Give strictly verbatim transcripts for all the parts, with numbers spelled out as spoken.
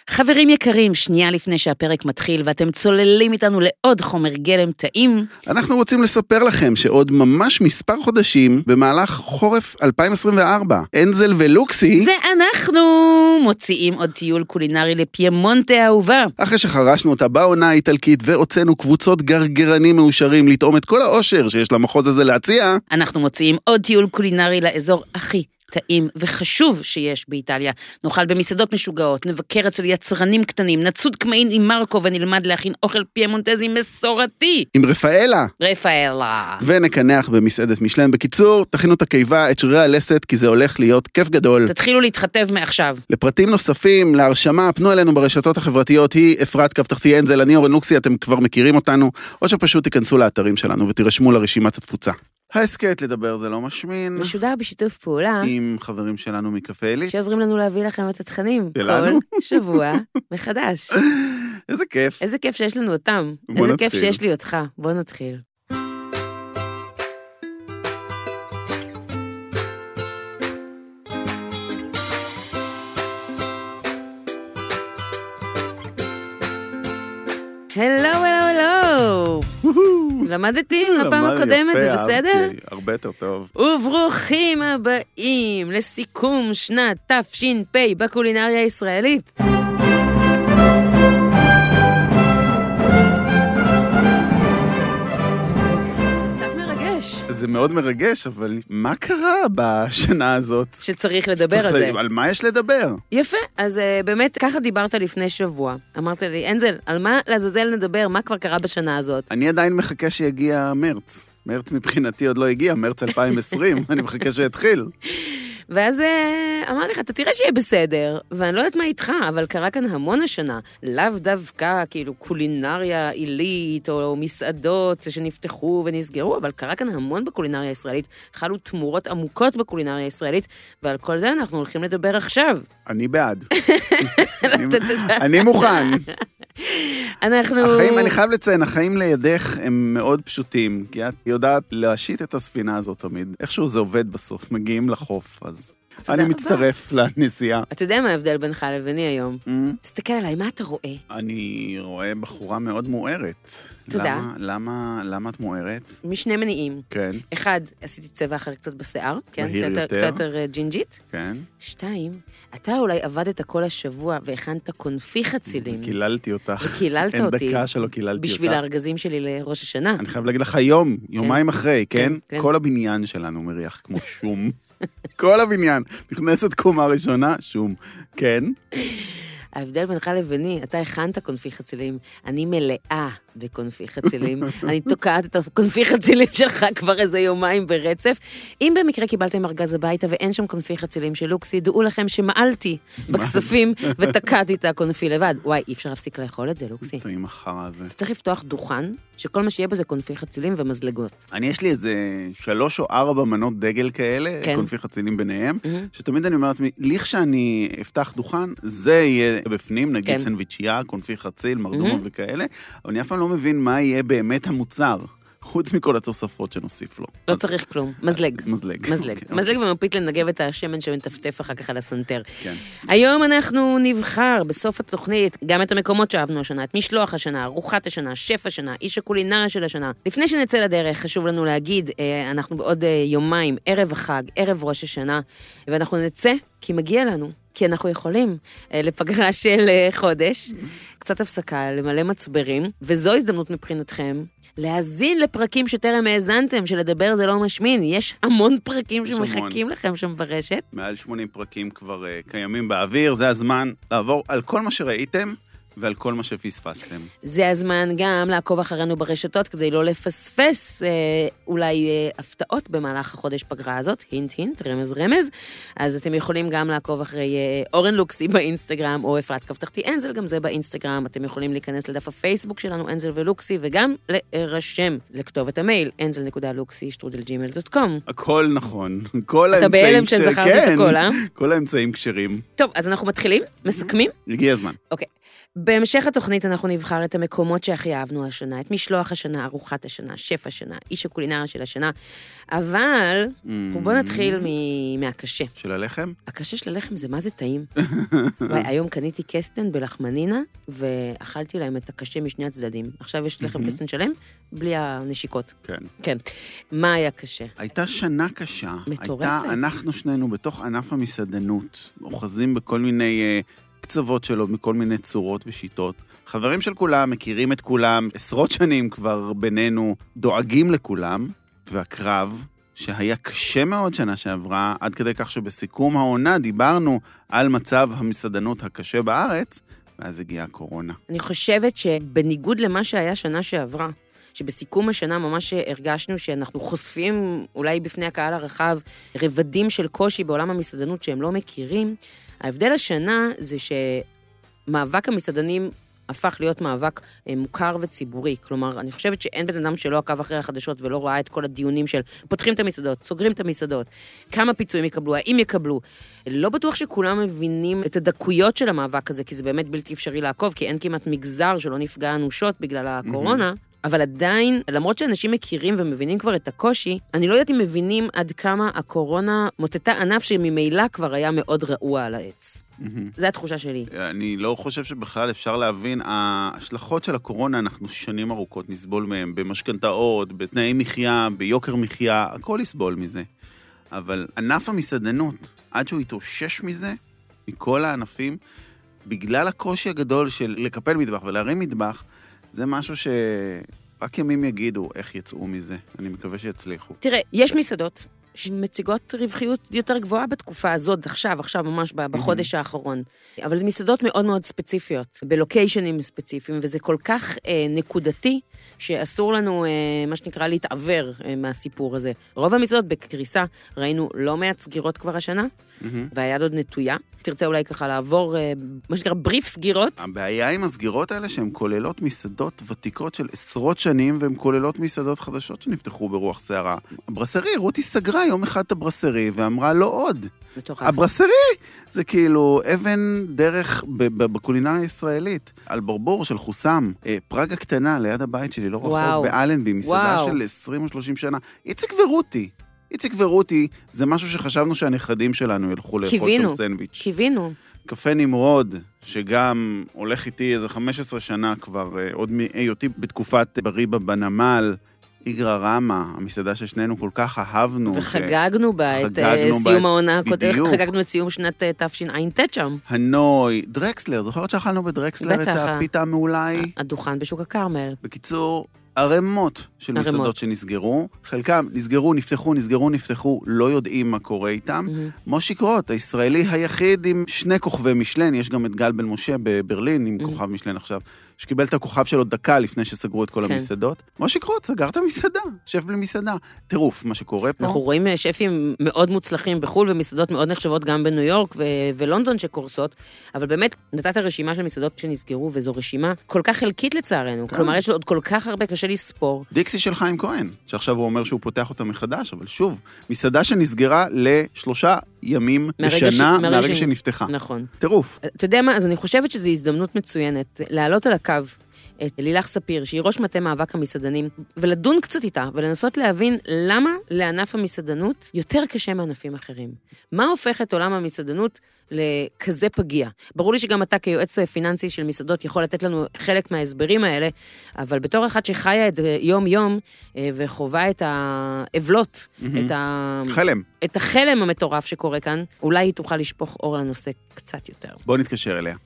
חברים יקרים, שנייה לפני שהפרק מתחיל ואתם צוללים איתנו לעוד חומר גלם טעים. אנחנו רוצים לספר לכם שעוד ממש מספר חודשים במהלך חורף אלפיים עשרים וארבע, אנזל ולוקסי, זה אנחנו מוציאים עוד טיול קולינרי לפיימונטה האהובה. אחרי שחרשנו אותה בעונה האיטלקית והוצאנו קבוצות גרגרנים מאושרים לטעום את כל האושר שיש למחוז הזה להציע, אנחנו מוציאים עוד טיול קולינרי לאזור הכי טעים וחשוב שיש באיטליה. נאכל במסעדות משוגעות, נבקר אצל יצרנים קטנים, נצוד קמעין עם מרקו ונלמד להכין אוכל פיימונטזי מסורתי. עם רפאלה. רפאלה. ונקנח במסעדת משלן. בקיצור, תכינו את הקיבה, את שרירי הלסת, כי זה הולך להיות כיף גדול. תתחילו להתחתב מעכשיו. לפרטים נוספים, להרשמה, פנו אלינו ברשתות החברתיות, היא אפרת קו תחתי אנזל, אני אורן לוקסי, אתם כבר מכירים אותנו, או שפשוט תיכנסו לאתרים שלנו ותירשמו לרשימת התפוצה. העסקת לדבר זה לא משמין. משודר בשיתוף פעולה. עם חברים שלנו מקפה אלי. שעוזרים לנו להביא לכם את התכנים. שלנו? כל שבוע מחדש. איזה כיף. איזה כיף שיש לנו אותם. בוא איזה נתחיל. כיף שיש לי אותך. בוא נתחיל. הלו, הלו, הלו. למדתי מהפעם הקודמת, זה בסדר? הרבה יותר טוב. וברוכים הבאים לסיכום שנת תש"פ בקולינריה הישראלית. קצת מרגש. זה מאוד מרגש, אבל מה קרה בשנה הזאת? שצריך לדבר על זה. על מה יש לדבר? יפה, אז uh, באמת ככה דיברת לפני שבוע. אמרת לי, אנזל, על מה לעזאזל נדבר, מה כבר קרה בשנה הזאת? אני עדיין מחכה שיגיע מרץ. מרץ מבחינתי עוד לא הגיע, מרץ אלפיים ועשרים, אני מחכה שיתחיל. ואז אמרתי לך, אתה תראה שיהיה בסדר, ואני לא יודעת מה איתך, אבל קרה כאן המון השנה, לאו דווקא כאילו קולינריה עילית, או מסעדות שנפתחו ונסגרו, אבל קרה כאן המון בקולינריה הישראלית, חלו תמורות עמוקות בקולינריה הישראלית, ועל כל זה אנחנו הולכים לדבר עכשיו. אני בעד. אני מוכן. אנחנו... החיים, אני חייב לציין, החיים לידך הם מאוד פשוטים, כי את יודעת להשיט את הספינה הזאת תמיד. איכשהו זה עובד בסוף, מגיעים לחוף, אז אני מצטרף לנסיעה. אתה יודע מה ההבדל בינך לביני היום? תסתכל עליי, מה אתה רואה? אני רואה בחורה מאוד מוארת. תודה. למה, למה את מוארת? משני מניעים. כן. אחד, עשיתי צבע אחר קצת בשיער, כן? בהיר יותר. קצת יותר ג'ינג'ית. כן. שתיים, אתה אולי עבדת כל השבוע והכנת קונפי חצילים. קיללתי אותך. וקיללת אותי. אין דקה שלא קיללתי אותך. בשביל הארגזים שלי לראש השנה. אני חייב להגיד לך היום, יומיים אחרי, כן? כן. כל הבניין שלנו מריח כמו שום. כל הבניין. נכנסת קומה ראשונה, שום. כן? ההבדל בינך לביני, אתה הכנת קונפי חצילים, אני מלאה בקונפי חצילים, אני תוקעת את הקונפי חצילים שלך כבר איזה יומיים ברצף. אם במקרה קיבלתם ארגז הביתה ואין שם קונפי חצילים של לוקסי, דעו לכם שמעלתי בכספים ותקעתי את הקונפי לבד. וואי, אי אפשר להפסיק לאכול את זה, לוקסי. טעים אחר הזה. אתה צריך לפתוח דוכן, שכל מה שיהיה בו זה קונפי חצילים ומזלגות. אני יש לי איזה שלוש או ארבע מנות דגל כאלה, כן. קונפי חצילים ביניהם, שתמיד אני אומר לעצמי, לכשאני אפתח דוכן, זה יהיה בפנים, נגיד כן. סנדוויצ'יה, קונפי חציל, מרדומות וכאלה, אבל אני אף פעם לא מבין מה יהיה באמת המוצר, חוץ מכל התוספות שנוסיף לו. לא אז... צריך כלום, מזלג. מזלג. מזלג. אוקיי, מזלג ומפיט לנגב את השמן שמטפטף אחר כך על הסנטר. כן. היום אנחנו נבחר בסוף התוכנית גם את המקומות שאהבנו השנה, את משלוח השנה, ארוחת השנה, שף השנה, איש הקולינריה של השנה. לפני שנצא לדרך, חשוב לנו להגיד, אנחנו בעוד יומיים, ערב החג, ערב ראש השנה, ואנחנו נצא כי מגיע לנו. כי אנחנו יכולים לפגרה של חודש, קצת הפסקה, למלא מצברים, וזו הזדמנות מבחינתכם, להזין לפרקים שטרם האזנתם, שלדבר זה לא משמין. יש המון פרקים שמחכים לכם שם ברשת. מעל שמונים פרקים כבר uh, קיימים באוויר, זה הזמן לעבור על כל מה שראיתם, ועל כל מה שפספסתם. זה הזמן גם לעקוב אחרינו ברשתות, כדי לא לפספס אה, אולי אה, הפתעות במהלך החודש פגרה הזאת, הינט הינט, רמז רמז, אז אתם יכולים גם לעקוב אחרי אה, אורן לוקסי באינסטגרם, או אפרת קו תחתי אנזל, גם זה באינסטגרם, אתם יכולים להיכנס לדף הפייסבוק שלנו, אנזל ולוקסי, וגם להירשם לכתובת המייל, אנזל נקודה לוקסי שטרודל ג'ימייל דוט קום. הכל נכון. כל אתה בהלם שזכרתי כן, את הכל, אה? כל האמצעים כשרים. טוב, אז אנחנו מתחילים, מסכמים? הגיע הזמן. אוקיי. בהמשך התוכנית אנחנו נבחר את המקומות שהכי אהבנו השנה, את משלוח השנה, ארוחת השנה, שף השנה, איש הקולינריה של השנה, אבל mm. בואו נתחיל מ- מהקשה. של הלחם? הקשה של הלחם זה מה זה טעים. וואי, היום קניתי קסטן בלחמנינה, ואכלתי להם את הקשה משני הצדדים. עכשיו יש לחם קסטן שלם, בלי הנשיקות. כן. כן. מה היה קשה? הייתה שנה קשה. מטורפת. הייתה, אנחנו שנינו בתוך ענף המסעדנות, אוחזים בכל מיני uh, קצוות שלו, מכל מיני צורות ושיטות. חברים של כולם, מכירים את כולם, עשרות שנים כבר בינינו, דואגים לכולם, והקרב שהיה קשה מאוד שנה שעברה, עד כדי כך שבסיכום העונה דיברנו על מצב המסעדנות הקשה בארץ, ואז הגיעה הקורונה. אני חושבת שבניגוד למה שהיה שנה שעברה, שבסיכום השנה ממש הרגשנו שאנחנו חושפים אולי בפני הקהל הרחב רבדים של קושי בעולם המסעדנות שהם לא מכירים, ההבדל השנה זה שמאבק המסעדנים הפך להיות מאבק מוכר וציבורי. כלומר, אני חושבת שאין בן אדם שלא עקב אחרי החדשות ולא ראה את כל הדיונים של פותחים את המסעדות, סוגרים את המסעדות, כמה פיצויים יקבלו, האם יקבלו. לא בטוח שכולם מבינים את הדקויות של המאבק הזה, כי זה באמת בלתי אפשרי לעקוב, כי אין כמעט מגזר שלא נפגע אנושות בגלל הקורונה, אבל עדיין, למרות שאנשים מכירים ומבינים כבר את הקושי, אני לא יודעת אם מבינים עד כמה הקורונה מוטטה ענף שממילא כבר היה מאוד רעוע על העץ. זו התחושה שלי. אני לא חושב שבכלל אפשר להבין, ההשלכות של הקורונה, אנחנו שנים ארוכות נסבול מהם, במשכנתאות, בתנאי מחיה, ביוקר מחיה, הכל יסבול מזה. אבל ענף המסעדנות, עד שהוא יתאושש מזה, מכל הענפים, בגלל הקושי הגדול של לקפל מטבח ולהרים מטבח, זה משהו שרק ימים יגידו איך יצאו מזה. אני מקווה שיצליחו. תראה, יש מסעדות שמציגות רווחיות יותר גבוהה בתקופה הזאת, עכשיו, עכשיו ממש בחודש האחרון. אבל זה מסעדות מאוד מאוד ספציפיות, בלוקיישנים ספציפיים, וזה כל כך אה, נקודתי, שאסור לנו, אה, מה שנקרא, להתעבר אה, מהסיפור הזה. רוב המסעדות בקריסה, ראינו לא מעט סגירות כבר השנה, והיד עוד נטויה. תרצה אולי ככה לעבור, מה שנקרא, בריף סגירות. הבעיה עם הסגירות האלה שהן כוללות מסעדות ותיקות של עשרות שנים, והן כוללות מסעדות חדשות שנפתחו ברוח שערה. הברסרי, רותי סגרה יום אחד את הברסרי, ואמרה לא עוד. מטורף. הברסרי זה כאילו אבן דרך בקולינריה הישראלית. על ברבור של חוסם, פראגה קטנה ליד הבית שלי, לא רחוק באלנבי, מסעדה של עשרים או שלושים שנה. איציק ורותי. איציק ורותי זה משהו שחשבנו שהנכדים שלנו ילכו לאכול שם סנדוויץ'. קיווינו. קפה נמרוד, שגם הולך איתי איזה חמש עשרה שנה כבר, עוד מהיותי בתקופת בריבה בנמל, איגרא רמא, המסעדה ששנינו כל כך אהבנו. וחגגנו בה את סיום העונה הקודמת, חגגנו את סיום שנת תשע"ט שם. הנוי, דרקסלר, זוכרת שאכלנו בדרקסלר את הפיתה המעולי? הדוכן בשוק הכרמל. בקיצור, הרמות של מסעדות שנסגרו, חלקם נסגרו, נפתחו, נסגרו, נפתחו, לא יודעים מה קורה איתם. מושיק רוט, הישראלי היחיד עם שני כוכבי משלן, יש גם את גל בן משה בברלין עם כוכב משלן עכשיו, שקיבל את הכוכב שלו דקה לפני שסגרו את כל המסעדות. מושיק רוט, סגר את המסעדה, שף בלי מסעדה. טירוף, מה שקורה פה. אנחנו רואים שפים מאוד מוצלחים בחול, ומסעדות מאוד נחשבות גם בניו יורק ולונדון שקורסות, אבל באמת נתת רשימה של מסעדות שנסגרו, וזו רשימה כל כך חלקית לצערנו. כלומר, יש עוד כל כך הרבה קשה לספור. דיקסי של חיים כהן, שעכשיו הוא אומר שהוא פותח אותה מחדש, אבל שוב, מסעדה שנסגרה לשלושה ימים בשנה מהרגע שנפתחה. נכון. טירוף. אתה יודע מה? אז אני חושבת שזו הזדמנות מצוינת לעלות על הקו את לילך ספיר, שהיא ראש מטה מאבק המסעדנים, ולדון קצת איתה, ולנסות להבין למה לענף המסעדנות יותר קשה מענפים אחרים. מה הופך את עולם המסעדנות לכזה פגיע? ברור לי שגם אתה כיועץ פיננסי של מסעדות יכול לתת לנו חלק מההסברים האלה, אבל בתור אחד שחיה את זה יום-יום, וחובה את העבלות, את ה... חלם. את החלם המטורף שקורה כאן, אולי היא תוכל לשפוך אור לנושא קצת יותר. בוא נתקשר אליה.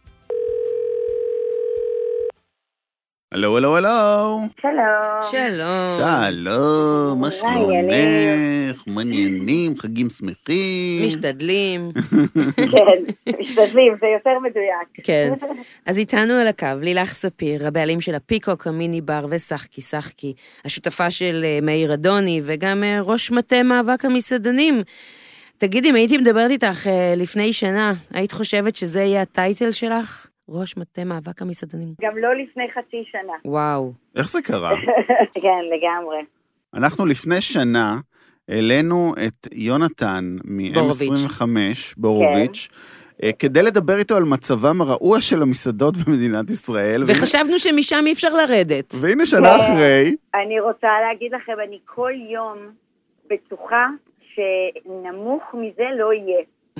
הלו, הלו, הלו. שלום. שלום. שלום, מה שלומך? מעניינים, חגים שמחים. משתדלים. כן, משתדלים, זה יותר מדויק. כן. אז איתנו על הקו, לילך ספיר, הבעלים של הפיקוק, המיני בר ושחקי שחקי, השותפה של מאיר אדוני, וגם ראש מטה מאבק המסעדנים. תגידי, אם הייתי מדברת איתך לפני שנה, היית חושבת שזה יהיה הטייטל שלך? ראש מטה מאבק המסעדנים. גם לא לפני חצי שנה. וואו. איך זה קרה? כן, לגמרי. אנחנו לפני שנה העלינו את יונתן מ-אם עשרים וחמש, בורוביץ', כדי לדבר איתו על מצבם הרעוע של המסעדות במדינת ישראל. וחשבנו שמשם אי אפשר לרדת. והנה שנה אחרי. אני רוצה להגיד לכם, אני כל יום בטוחה שנמוך מזה לא יהיה.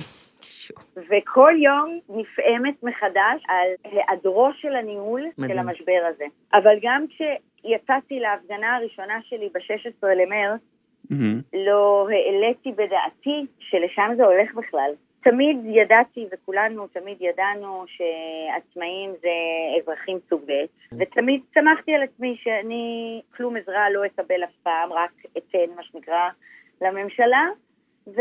וכל יום נפעמת מחדש על היעדרו של הניהול של המשבר הזה. אבל גם כשיצאתי להפגנה הראשונה שלי ב-שישה עשר למרץ, לא העליתי בדעתי שלשם זה הולך בכלל. תמיד ידעתי, וכולנו תמיד ידענו, שעצמאים זה אזרחים סוג ב', ותמיד שמחתי על עצמי שאני כלום עזרה לא אקבל אף פעם, רק אתן מה שנקרא לממשלה, ו...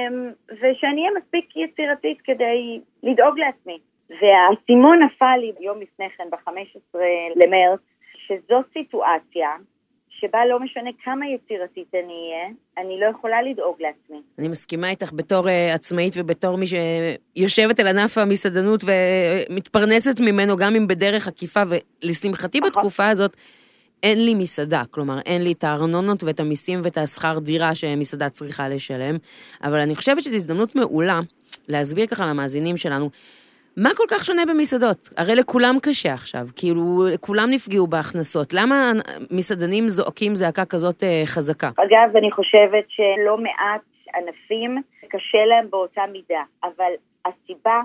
ושאני אהיה מספיק יצירתית כדי לדאוג לעצמי. והסימון נפל לי יום לפני כן, ב-חמישה עשר למרץ, שזו סיטואציה שבה לא משנה כמה יצירתית אני אהיה, אני לא יכולה לדאוג לעצמי. אני מסכימה איתך בתור uh, עצמאית ובתור מי שיושבת על ענף המסעדנות ומתפרנסת ממנו גם אם בדרך עקיפה, ולשמחתי בתקופה הזאת אין לי מסעדה, כלומר אין לי את הארנונות ואת המיסים ואת השכר דירה שמסעדה צריכה לשלם, אבל אני חושבת שזו הזדמנות מעולה להסביר ככה למאזינים שלנו, מה כל כך שונה במסעדות? הרי לכולם קשה עכשיו, כאילו כולם נפגעו בהכנסות. למה מסעדנים זועקים זעקה כזאת חזקה? אגב, אני חושבת שלא מעט ענפים קשה להם באותה מידה, אבל הסיבה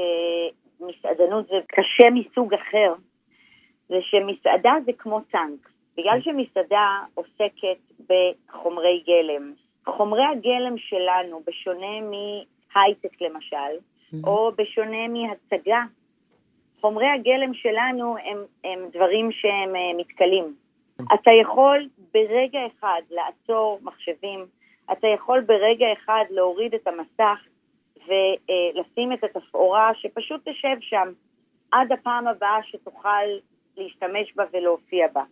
שמסעדנות זה קשה מסוג אחר, זה שמסעדה זה כמו טנק. בגלל שמסעדה עוסקת בחומרי גלם. חומרי הגלם שלנו, בשונה מהייטק למשל, או בשונה מהצגה, חומרי הגלם שלנו הם, הם דברים שהם מתקלים. אתה יכול ברגע אחד לעצור מחשבים, אתה יכול ברגע אחד להוריד את המסך ולשים את התפאורה שפשוט תשב שם עד הפעם הבאה שתוכל להשתמש בה ולהופיע בה.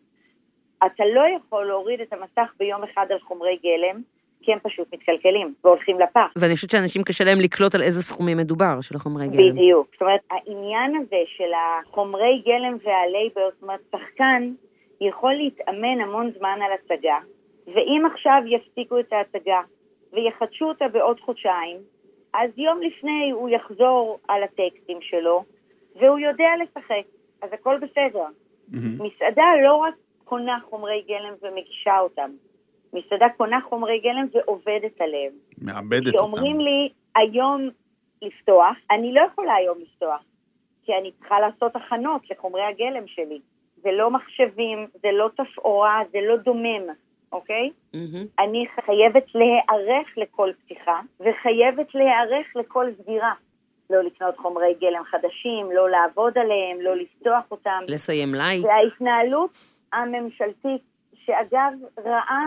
אתה לא יכול להוריד את המסך ביום אחד על חומרי גלם, כי הם פשוט מתקלקלים והולכים לפח. ואני חושבת שאנשים קשה להם לקלוט על איזה סכומים מדובר של החומרי גלם. בדיוק. זאת אומרת, העניין הזה של החומרי גלם והלייבר, זאת אומרת, שחקן יכול להתאמן המון זמן על הצגה, ואם עכשיו יפסיקו את ההצגה ויחדשו אותה בעוד חודשיים, אז יום לפני הוא יחזור על הטקסטים שלו, והוא יודע לשחק. אז הכל בסדר. Mm-hmm. מסעדה לא רק קונה חומרי גלם ומגישה אותם. מסעדה קונה חומרי גלם ועובדת עליהם. מעבדת אותם. שאומרים לי, היום לפתוח, אני לא יכולה היום לפתוח, כי אני צריכה לעשות הכנות לחומרי הגלם שלי. זה לא מחשבים, זה לא תפאורה, זה לא דומם, אוקיי? Mm-hmm. אני חייבת להיערך לכל פתיחה, וחייבת להיערך לכל סגירה. לא לקנות חומרי גלם חדשים, לא לעבוד עליהם, לא לפתוח אותם. לסיים לייק. וההתנהלות הממשלתית, שאגב ראה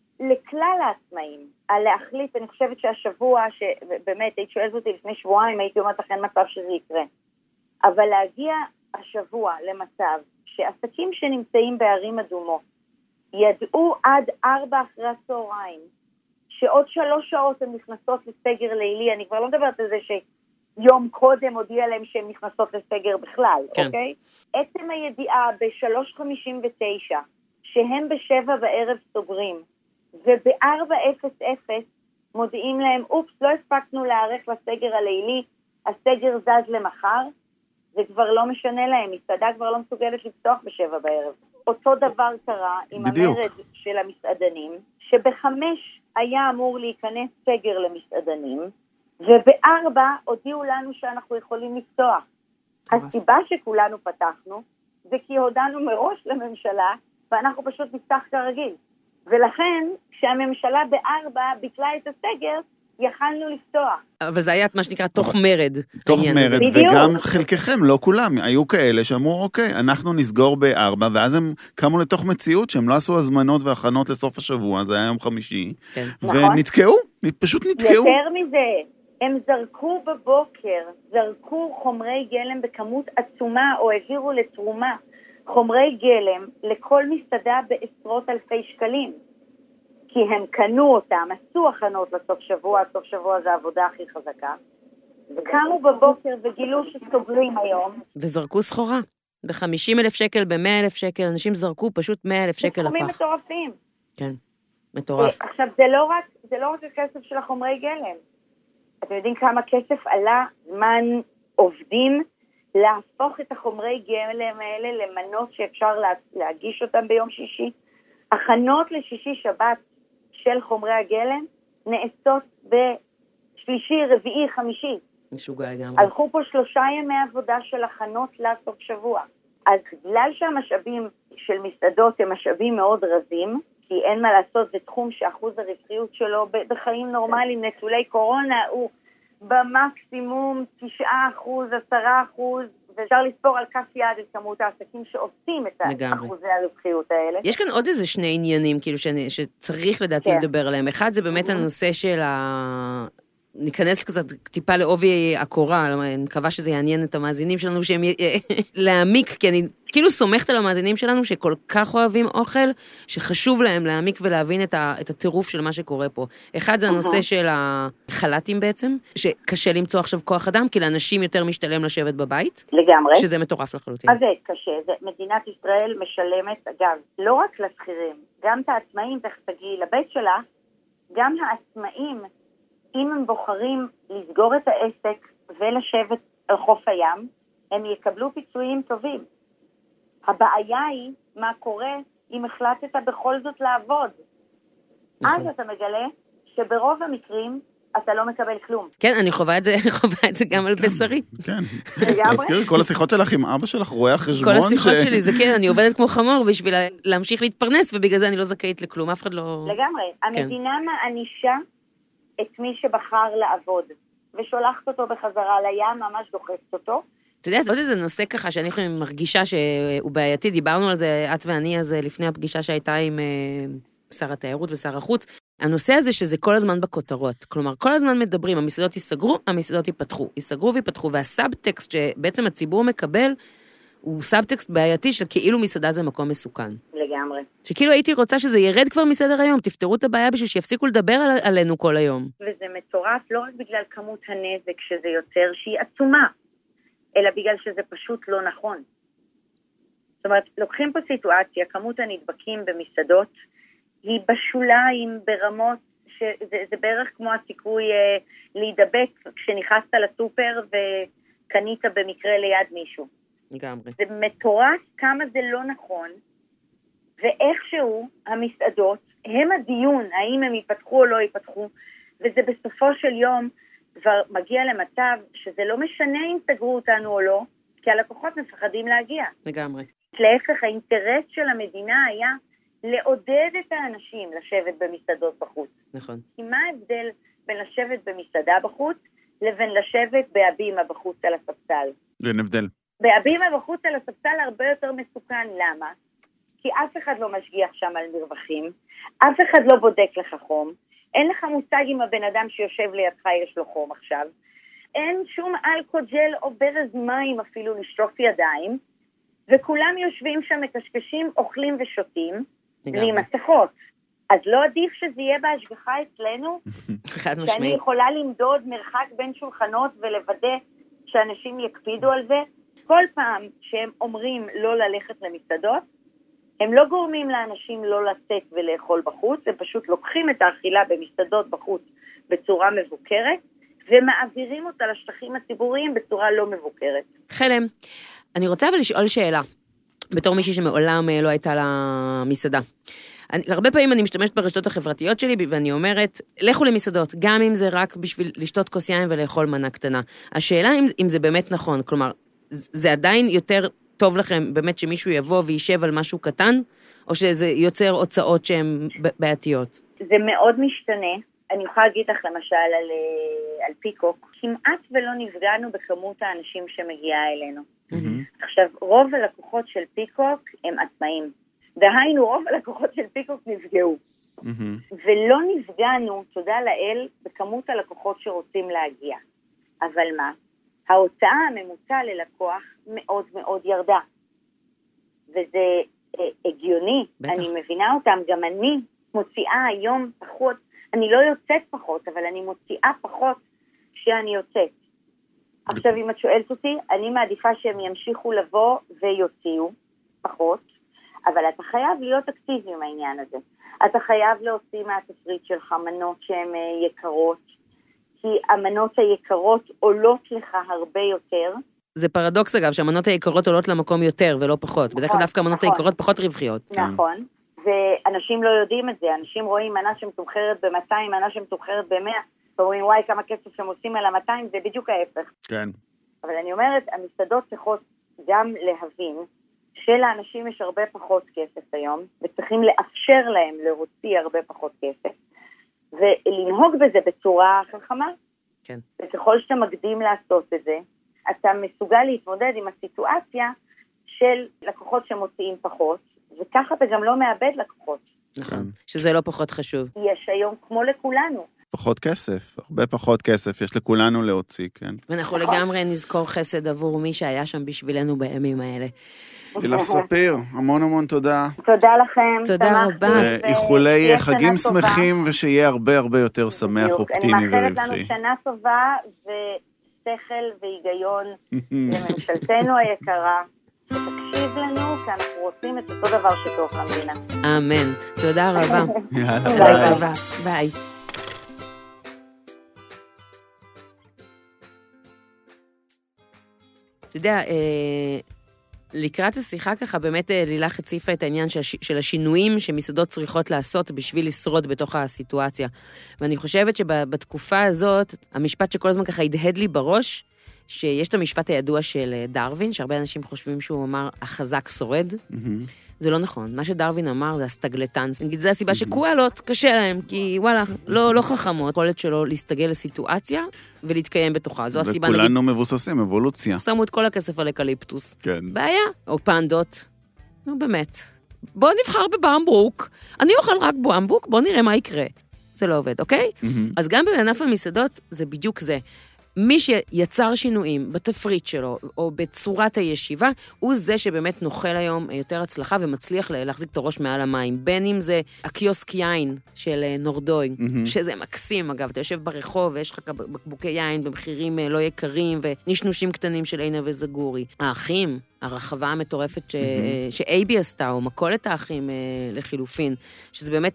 לכלל העצמאים, על להחליט, אני חושבת שהשבוע, שבאמת היית שואלת אותי לפני שבועיים, הייתי אומרת לכן מצב שזה יקרה. אבל להגיע השבוע למצב שעסקים שנמצאים בערים אדומות, ידעו עד ארבע אחרי הצהריים, שעוד שלוש שעות הן נכנסות לסגר לילי, אני כבר לא מדברת על זה שיום קודם הודיע להם שהן נכנסות לסגר בכלל, כן. אוקיי? עצם הידיעה ב-שלוש חמישים ותשע, שהם בשבע בערב סוגרים, וב-ארבע אפס אפס מודיעים להם, אופס, לא הספקנו להיערך לסגר הלילי, הסגר זז למחר, זה כבר לא משנה להם, מסעדה כבר לא מסוגלת לפתוח בשבע בערב. אותו דבר קרה עם בדיוק. המרד של המסעדנים, שבחמש היה אמור להיכנס סגר למסעדנים, ובארבע הודיעו לנו שאנחנו יכולים לפתוח. הסיבה שכולנו פתחנו, זה כי הודענו מראש לממשלה, ואנחנו פשוט נפתח כרגיל. ולכן, כשהממשלה בארבע ביטלה את הסגר, יכלנו לפתוח. אבל זה היה מה שנקרא תוך מרד. תוך מרד, וגם חלקכם, לא כולם, היו כאלה שאמרו, אוקיי, אנחנו נסגור בארבע, ואז הם קמו לתוך מציאות שהם לא עשו הזמנות והכנות לסוף השבוע, זה היה יום חמישי, ונתקעו, פשוט נתקעו. יותר מזה, הם זרקו בבוקר, זרקו חומרי גלם בכמות עצומה, או העבירו לתרומה, חומרי גלם לכל מסעדה בעשרות אלפי שקלים. כי הם קנו אותם, עשו הכנות לסוף שבוע, סוף שבוע זה העבודה הכי חזקה, וקמו בבוקר וגילו שסוגרים היום. וזרקו סחורה, ב-חמישים אלף שקל, ב-מאה אלף שקל, אנשים זרקו פשוט מאה אלף שקל לפח. בסכומים מטורפים. כן, מטורף. עכשיו, זה לא רק, זה לא רק הכסף של החומרי גלם, אתם יודעים כמה כסף עלה זמן עובדים להפוך את החומרי גלם האלה למנות שאפשר להגיש אותם ביום שישי? הכנות לשישי שבת של חומרי הגלם נעשות בשלישי, רביעי, חמישי. משוגע לגמרי. הלכו פה שלושה ימי עבודה של הכנות לסוף שבוע. אז בגלל שהמשאבים של מסעדות הם משאבים מאוד רזים, כי אין מה לעשות, זה תחום שאחוז הרווחיות שלו בחיים נורמליים, נטולי קורונה, הוא במקסימום תשעה אחוז, עשרה אחוז, ואפשר לספור על כף יד את כמות העסקים שעושים את אחוזי הרווחיות האלה. יש כאן עוד איזה שני עניינים, כאילו, שאני, שצריך לדעתי כן. לדבר עליהם. אחד, זה באמת הנושא של ה... ניכנס קצת טיפה לעובי הקורה, אני מקווה שזה יעניין את המאזינים שלנו, שהם להעמיק, כי אני כאילו סומכת על המאזינים שלנו, שכל כך אוהבים אוכל, שחשוב להם להעמיק ולהבין את, ה, את הטירוף של מה שקורה פה. אחד זה הנושא של החלטים בעצם, שקשה למצוא עכשיו כוח אדם, כי לאנשים יותר משתלם לשבת בבית. לגמרי. שזה מטורף לחלוטין. אז זה קשה, זה, מדינת ישראל משלמת, אגב, לא רק לשכירים, גם את העצמאים, תכף תגיעי לבית שלה, גם העצמאים, אם הם בוחרים לסגור את העסק ולשבת על חוף הים, הם יקבלו פיצויים טובים. הבעיה היא מה קורה אם החלטת בכל זאת לעבוד. אז אתה מגלה שברוב המקרים אתה לא מקבל כלום. כן, אני חווה את זה, חווה את זה גם על בשרי. כן. להזכיר, כל השיחות שלך עם אבא שלך, רואה החשבון. כל השיחות שלי זה כן, אני עובדת כמו חמור בשביל להמשיך להתפרנס, ובגלל זה אני לא זכאית לכלום, אף אחד לא... לגמרי. המדינה מענישה את מי שבחר לעבוד, ושולחת אותו בחזרה לים, ממש דוחפת אותו. אתה יודעת, עוד איזה נושא ככה שאני מרגישה שהוא בעייתי, דיברנו על זה, את ואני, אז לפני הפגישה שהייתה עם שר התיירות ושר החוץ, הנושא הזה שזה כל הזמן בכותרות, כלומר, כל הזמן מדברים, המסעדות ייסגרו, המסעדות ייפתחו, ייסגרו ויפתחו, והסאבטקסט שבעצם הציבור מקבל, הוא סאבטקסט בעייתי של כאילו מסעדה זה מקום מסוכן. לגמרי. שכאילו הייתי רוצה שזה ירד כבר מסדר היום, תפתרו את הבעיה בשביל שיפסיקו לדבר על, עלינו כל היום. וזה מטורף לא רק בגלל כמות הנזק שזה יוצר, שהיא עצומה, אלא בגלל שזה פשוט לא נכון. זאת אומרת, לוקחים פה סיטואציה, כמות הנדבקים במסעדות, היא בשוליים ברמות, שזה זה בערך כמו הסיכוי אה, להידבק כשנכנסת לסופר וקנית במקרה ליד מישהו. לגמרי. זה מטורף כמה זה לא נכון, ואיכשהו המסעדות הם הדיון, האם הם ייפתחו או לא ייפתחו, וזה בסופו של יום כבר מגיע למצב שזה לא משנה אם סגרו אותנו או לא, כי הלקוחות מפחדים להגיע. לגמרי. להפך, האינטרס של המדינה היה לעודד את האנשים לשבת במסעדות בחוץ. נכון. כי מה ההבדל בין לשבת במסעדה בחוץ לבין לשבת בהבימה בחוץ על הספסל? אין הבדל. בהבימה בחוץ על הספסל הרבה יותר מסוכן. למה? כי אף אחד לא משגיח שם על מרווחים, אף אחד לא בודק לך חום, אין לך מושג אם הבן אדם שיושב לידך יש לו חום עכשיו, אין שום אלכוג'ל או ברז מים אפילו לשטוף ידיים, וכולם יושבים שם מקשקשים, אוכלים ושותים, בלי מסכות. אז לא עדיף שזה יהיה בהשגחה אצלנו? חד משמעית. שאני יכולה למדוד מרחק בין שולחנות ולוודא שאנשים יקפידו על זה? כל פעם שהם אומרים לא ללכת למסעדות, הם לא גורמים לאנשים לא לצאת ולאכול בחוץ, הם פשוט לוקחים את האכילה במסעדות בחוץ בצורה מבוקרת, ומעבירים אותה לשטחים הציבוריים בצורה לא מבוקרת. חלם, אני רוצה אבל לשאול שאלה, בתור מישהי שמעולם לא הייתה לה מסעדה. אני, הרבה פעמים אני משתמשת ברשתות החברתיות שלי, ואני אומרת, לכו למסעדות, גם אם זה רק בשביל לשתות כוס יין ולאכול מנה קטנה. השאלה אם, אם זה באמת נכון, כלומר, זה עדיין יותר טוב לכם באמת שמישהו יבוא וישב על משהו קטן, או שזה יוצר הוצאות שהן בעייתיות? זה מאוד משתנה. אני יכולה להגיד לך למשל על, על פיקוק, כמעט ולא נפגענו בכמות האנשים שמגיעה אלינו. Mm-hmm. עכשיו, רוב הלקוחות של פיקוק הם עצמאים. דהיינו, רוב הלקוחות של פיקוק נפגעו. Mm-hmm. ולא נפגענו, תודה לאל, בכמות הלקוחות שרוצים להגיע. אבל מה? ההוצאה הממוצע ללקוח מאוד מאוד ירדה. וזה אה, הגיוני, בטח. אני מבינה אותם, גם אני מוציאה היום פחות, אני לא יוצאת פחות, אבל אני מוציאה פחות שאני יוצאת. עכשיו, אם את שואלת אותי, אני מעדיפה שהם ימשיכו לבוא ויוציאו פחות, אבל אתה חייב להיות אקטיבי עם העניין הזה. אתה חייב להוציא מהתפריט שלך מנות שהן יקרות, כי המנות היקרות עולות לך הרבה יותר. זה פרדוקס אגב, שהמנות היקרות עולות למקום יותר ולא פחות. בדרך כלל דווקא המנות היקרות פחות רווחיות. נכון, ואנשים לא יודעים את זה. אנשים רואים מנה שמתומחרת ב-מאתיים, מנה שמתומחרת ב-מאה, ואומרים, וואי, כמה כסף שהם עושים על ה-מאתיים, זה בדיוק ההפך. כן. אבל אני אומרת, המסעדות צריכות גם להבין שלאנשים יש הרבה פחות כסף היום, וצריכים לאפשר להם להוציא הרבה פחות כסף, ולנהוג בזה בצורה חכמה. כן. וככל שאתה מקדים לעשות את זה, אתה מסוגל להתמודד עם הסיטואציה של לקוחות שמוציאים פחות, וככה אתה גם לא מאבד לקוחות. נכון, שזה לא פחות חשוב. יש היום כמו לכולנו. פחות כסף, הרבה פחות כסף, יש לכולנו להוציא, כן. ואנחנו לגמרי נזכור חסד עבור מי שהיה שם בשבילנו בימים האלה. לילך ספיר, המון המון תודה. תודה לכם. תודה רבה. איחולי חגים שמחים, ושיהיה הרבה הרבה יותר שמח, אופטימי ורווחי. אני מאחלת לנו שנה טובה, ושכל והיגיון לממשלתנו היקרה, שתקשיב לנו, כי אנחנו רוצים את אותו דבר שטוב למדינה. אמן. תודה רבה. יאללה, ביי. ביי. אתה יודע, לקראת השיחה ככה, באמת לילך הציפה את העניין של השינויים שמסעדות צריכות לעשות בשביל לשרוד בתוך הסיטואציה. ואני חושבת שבתקופה הזאת, המשפט שכל הזמן ככה הדהד לי בראש, שיש את המשפט הידוע של דרווין, שהרבה אנשים חושבים שהוא אמר, החזק שורד. זה לא נכון. מה שדרווין אמר זה הסטגלטנס. נגיד, זה הסיבה שקואלות קשה להם, כי וואלה, לא, לא חכמות. יכולת שלו להסתגל לסיטואציה ולהתקיים בתוכה. זו הסיבה, נגיד... וכולנו מבוססים, אבולוציה. שמו את כל הכסף על אקליפטוס. כן. בעיה. או פנדות. נו, באמת. בוא נבחר בבמבוק. אני אוכל רק במבוק, בוא נראה מה יקרה. זה לא עובד, אוקיי? אז גם בענף המסעדות זה בדיוק זה. מי שיצר שינויים בתפריט שלו, או בצורת הישיבה, הוא זה שבאמת נוכל היום יותר הצלחה, ומצליח להחזיק את הראש מעל המים. בין אם זה הקיוסק יין של נורדוי, mm-hmm. שזה מקסים, אגב, אתה יושב ברחוב, ויש לך בקבוקי יין במחירים לא יקרים, ונשנושים קטנים של עינה וזגורי. האחים, הרחבה המטורפת ש... mm-hmm. שאייבי עשתה, או מקולת האחים לחילופין, שזה באמת...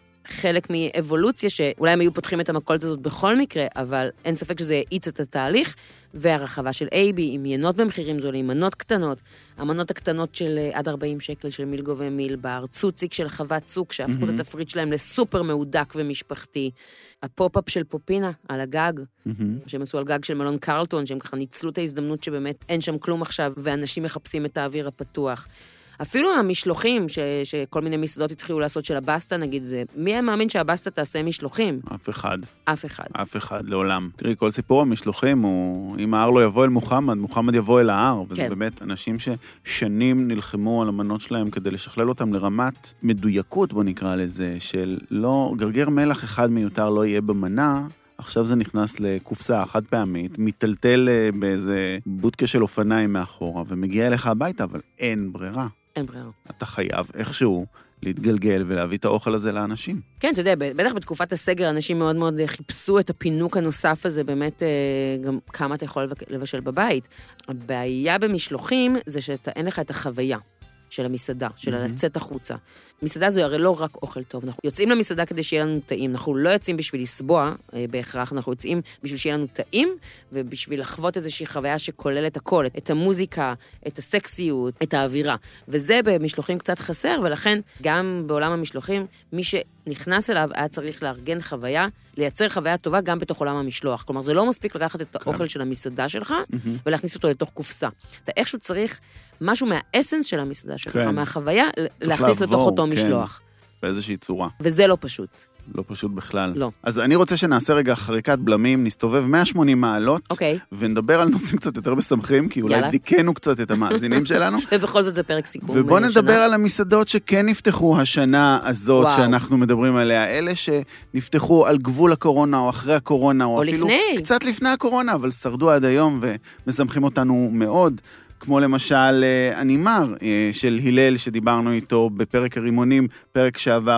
חלק מאבולוציה שאולי הם היו פותחים את המקולת הזאת בכל מקרה, אבל אין ספק שזה יאיץ את התהליך, והרחבה של אייבי עם ינות במחירים זולים, מנות קטנות, המנות הקטנות של עד ארבעים שקל של מילגו ומילבר, צוציק של חוות צוק, שהפכו את התפריט שלהם לסופר מהודק ומשפחתי, הפופ-אפ של פופינה על הגג, שהם עשו על גג של מלון קרלטון, שהם ככה ניצלו את ההזדמנות שבאמת אין שם כלום עכשיו, ואנשים מחפשים את האוויר הפתוח. אפילו המשלוחים, ש, שכל מיני מסעדות התחילו לעשות של הבסטה, נגיד, מי היה מאמין שהבסטה תעשה משלוחים? אף אחד. אף אחד. אף אחד, לעולם. תראי, כל סיפור המשלוחים הוא, אם ההר לא יבוא אל מוחמד, מוחמד יבוא אל ההר, וזה כן. באמת אנשים ששנים נלחמו על המנות שלהם כדי לשכלל אותם לרמת מדויקות, בוא נקרא לזה, של לא, גרגר מלח אחד מיותר לא יהיה במנה, עכשיו זה נכנס לקופסה חד פעמית, מטלטל באיזה בודקה של אופניים מאחורה, ומגיע אליך הביתה, אבל אין ברירה. אין ברירה. אתה חייב איכשהו להתגלגל ולהביא את האוכל הזה לאנשים. כן, אתה יודע, בטח בתקופת הסגר אנשים מאוד מאוד חיפשו את הפינוק הנוסף הזה, באמת גם כמה אתה יכול לבשל בבית. הבעיה במשלוחים זה שאין לך את החוויה של המסעדה, של לצאת החוצה. מסעדה זו הרי לא רק אוכל טוב, אנחנו יוצאים למסעדה כדי שיהיה לנו טעים, אנחנו לא יוצאים בשביל לסבוע בהכרח, אנחנו יוצאים בשביל שיהיה לנו טעים, ובשביל לחוות איזושהי חוויה שכוללת הכל, את המוזיקה, את הסקסיות, את האווירה. וזה במשלוחים קצת חסר, ולכן גם בעולם המשלוחים, מי שנכנס אליו היה צריך לארגן חוויה, לייצר חוויה טובה גם בתוך עולם המשלוח. כלומר, זה לא מספיק לקחת את האוכל של המסעדה שלך, ולהכניס אותו לתוך קופסה. אתה איכשהו צריך משהו מהאסנס של המסעדה שלך, מהחוויה, להכניס לתוך אותו משלוח. באיזושהי צורה. וזה לא פשוט. לא פשוט בכלל. לא. אז אני רוצה שנעשה רגע חריקת בלמים, נסתובב מאה ושמונים מעלות, אוקיי. ונדבר על נושאים קצת יותר משמחים, כי אולי דיכאנו קצת את המאזינים שלנו. ובכל זאת זה פרק סיכום. ובוא נדבר על המסעדות שכן נפתחו השנה הזאת, וואו. שאנחנו מדברים עליה, אלה שנפתחו על גבול הקורונה, או אחרי הקורונה, או, או אפילו לפני. קצת לפני הקורונה, אבל שרדו עד היום, ומזמחים אותנו מאוד. כמו למשל אנימר של הלל, שדיברנו איתו בפרק הרימונים, פרק שעבר.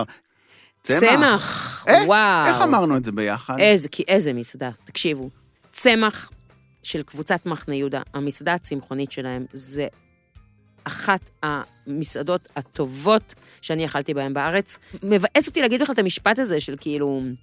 צמח, אה? וואו. איך אמרנו את זה ביחד? איזה, כי איזה מסעדה, תקשיבו. צמח של קבוצת מחנה יהודה, המסעדה הצמחונית שלהם, זה אחת המסעדות הטובות שאני אכלתי בהן בארץ. מבאס אותי להגיד בכלל את המשפט הזה של כאילו...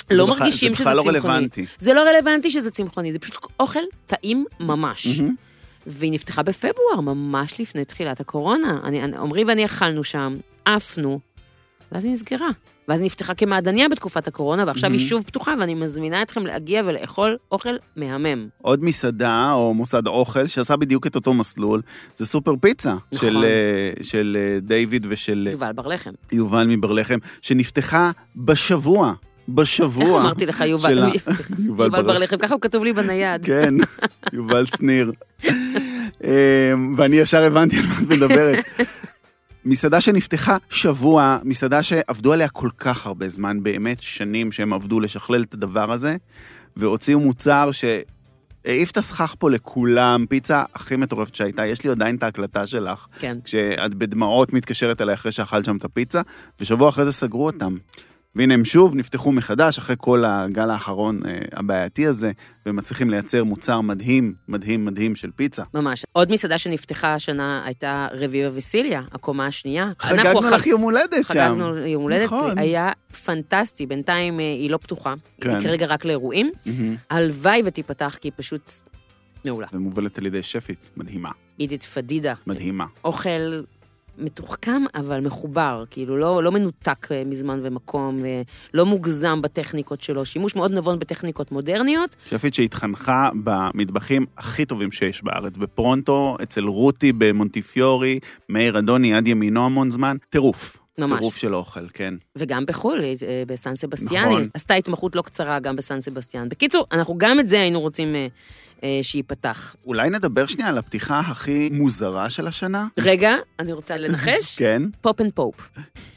לא זה בכלל- מרגישים זה שזה בכלל לא צמחוני. רלוונטי. זה לא רלוונטי שזה צמחוני, זה פשוט אוכל טעים ממש. מהמם. והיא נפתחה בפברואר, ממש לפני תחילת הקורונה. אני, אני, עמרי ואני אכלנו שם, עפנו, ואז היא נסגרה. ואז היא נפתחה כמעדניה בתקופת הקורונה, ועכשיו היא שוב פתוחה, ואני מזמינה אתכם להגיע ולאכול אוכל מהמם. עוד מסעדה או מוסד אוכל שעשה בדיוק את אותו מסלול, זה סופר פיצה נכון. של, אה, של אה, דיוויד ושל אה, יובל בר לחם. יובל מברלחם, שנפתחה בשבוע, בשבוע. איך אמרתי לך, יובל? של ה- יובל בר לחם, ככה הוא כתוב לי בנייד. כן, יובל שניר. אה, ואני ישר הבנתי על מה את מדברת. מסעדה שנפתחה שבוע, מסעדה שעבדו עליה כל כך הרבה זמן, באמת שנים שהם עבדו לשכלל את הדבר הזה, והוציאו מוצר שהעיף את הסכך פה לכולם, פיצה הכי מטורפת שהייתה, יש לי עדיין את ההקלטה שלך, כן. כשאת בדמעות מתקשרת אליי אחרי שאכלת שם את הפיצה, ושבוע אחרי זה סגרו אותם. והנה הם שוב נפתחו מחדש, אחרי כל הגל האחרון אה, הבעייתי הזה, ומצליחים לייצר מוצר מדהים, מדהים, מדהים של פיצה. ממש. עוד מסעדה שנפתחה השנה הייתה רביבה וסיליה, הקומה השנייה. חגגנו אנחנו לך יום הולדת שם. חגגנו יום הולדת, נכון. היה פנטסטי, בינתיים אה, היא לא פתוחה, כן. היא כרגע רק לאירועים. מהמם. הלוואי ותיפתח, כי היא פשוט מעולה. ומובלת על ידי שפית, מדהימה, עידית פדידה, מדהימה. אוכל מתוחכם, אבל מחובר, כאילו לא, לא מנותק אה, מזמן ומקום, אה, לא מוגזם בטכניקות שלו, שימוש מאוד נבון בטכניקות מודרניות. שפית שהתחנכה במטבחים הכי טובים שיש בארץ, בפרונטו, אצל רותי, במונטיפיורי, מאיר אדוני עד ימינו המון זמן, טירוף. ממש. טירוף של אוכל, כן. וגם בחול, אה, בסן סבסטיאני, נכון. עשתה התמחות לא קצרה גם בסן סבסטיאן. בקיצור, אנחנו גם את זה היינו רוצים אה, אה, שייפתח. אולי נדבר שנייה על הפתיחה הכי מוזרה של השנה? רגע, אני רוצה לנחש. כן. פופ אנד פופ.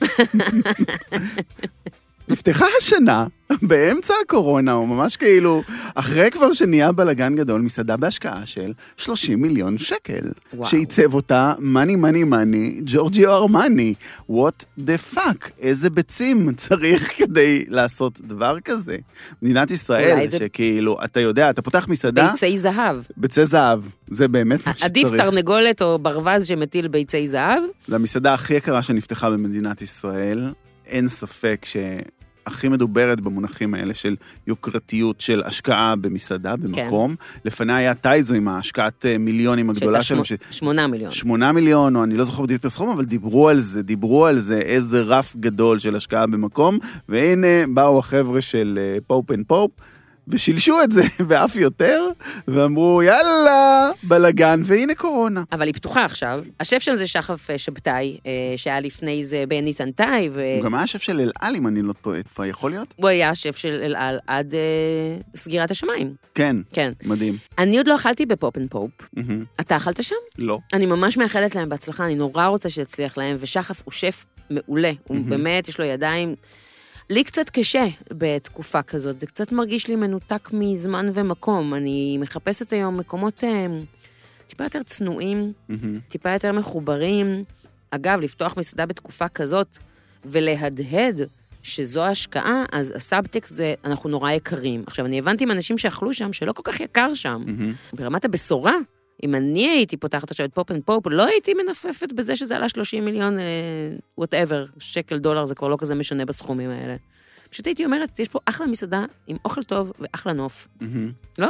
נפתחה השנה, באמצע הקורונה, או ממש כאילו, אחרי כבר שנהיה בלגן גדול, מסעדה בהשקעה של שלושים מיליון שקל. וואו. שעיצב אותה מאני מאני מאני, ג'ורג'יו ארמני. What the fuck? איזה ביצים צריך כדי לעשות דבר כזה? מדינת ישראל, אולי זה- שכאילו, אתה יודע, אתה פותח מסעדה, ביצי זהב. ביצי זהב. זה באמת מה עדיף שצריך. תרנגולת או ברווז שמטיל ביצי זהב. זו המסעדה הכי יקרה שנפתחה במדינת ישראל. אין ספק שהכי מדוברת במונחים האלה של יוקרתיות של השקעה במסעדה, במקום. כן. לפני היה טייזו עם ההשקעת מיליונים הגדולה שלהם. ש... שמונה מיליון. שמונה מיליון, או אני לא זוכר בדיוק את הסכום, אבל דיברו על זה, דיברו על זה, איזה רף גדול של השקעה במקום, והנה באו החבר'ה של פופ אנד פופ, ושילשו את זה, ואף יותר, ואמרו, יאללה, בלגן, והנה קורונה. אבל היא פתוחה עכשיו. השף של זה שחף שבתאי, שהיה לפני זה בני סנטאי, ו... הוא גם היה שף של אל-על, אם אני לא טועה, איפה יכול להיות? הוא היה השף של אל-על עד אה, סגירת השמיים. כן, כן. מדהים. אני עוד לא אכלתי בפופ אנד פופ. מהמם. אתה אכלת שם? לא. אני ממש מאחלת להם בהצלחה, אני נורא רוצה שיצליח להם, ושחף הוא שף מעולה. הוא באמת, יש לו ידיים... לי קצת קשה בתקופה כזאת, זה קצת מרגיש לי מנותק מזמן ומקום. אני מחפשת היום מקומות אה, טיפה יותר צנועים, מהמם. טיפה יותר מחוברים. אגב, לפתוח מסעדה בתקופה כזאת ולהדהד שזו ההשקעה, אז הסאבטקסט זה, אנחנו נורא יקרים. עכשיו, אני הבנתי עם אנשים שאכלו שם, שלא כל כך יקר שם. מהמם. ברמת הבשורה, אם אני הייתי פותחת עכשיו את פופ אנד פופ, לא הייתי מנפפת בזה שזה עלה שלושים מיליון, whatever, שקל דולר, זה כבר לא כזה משנה בסכומים האלה. פשוט הייתי אומרת, יש פה אחלה מסעדה, עם אוכל טוב ואחלה נוף. מהמם. לא?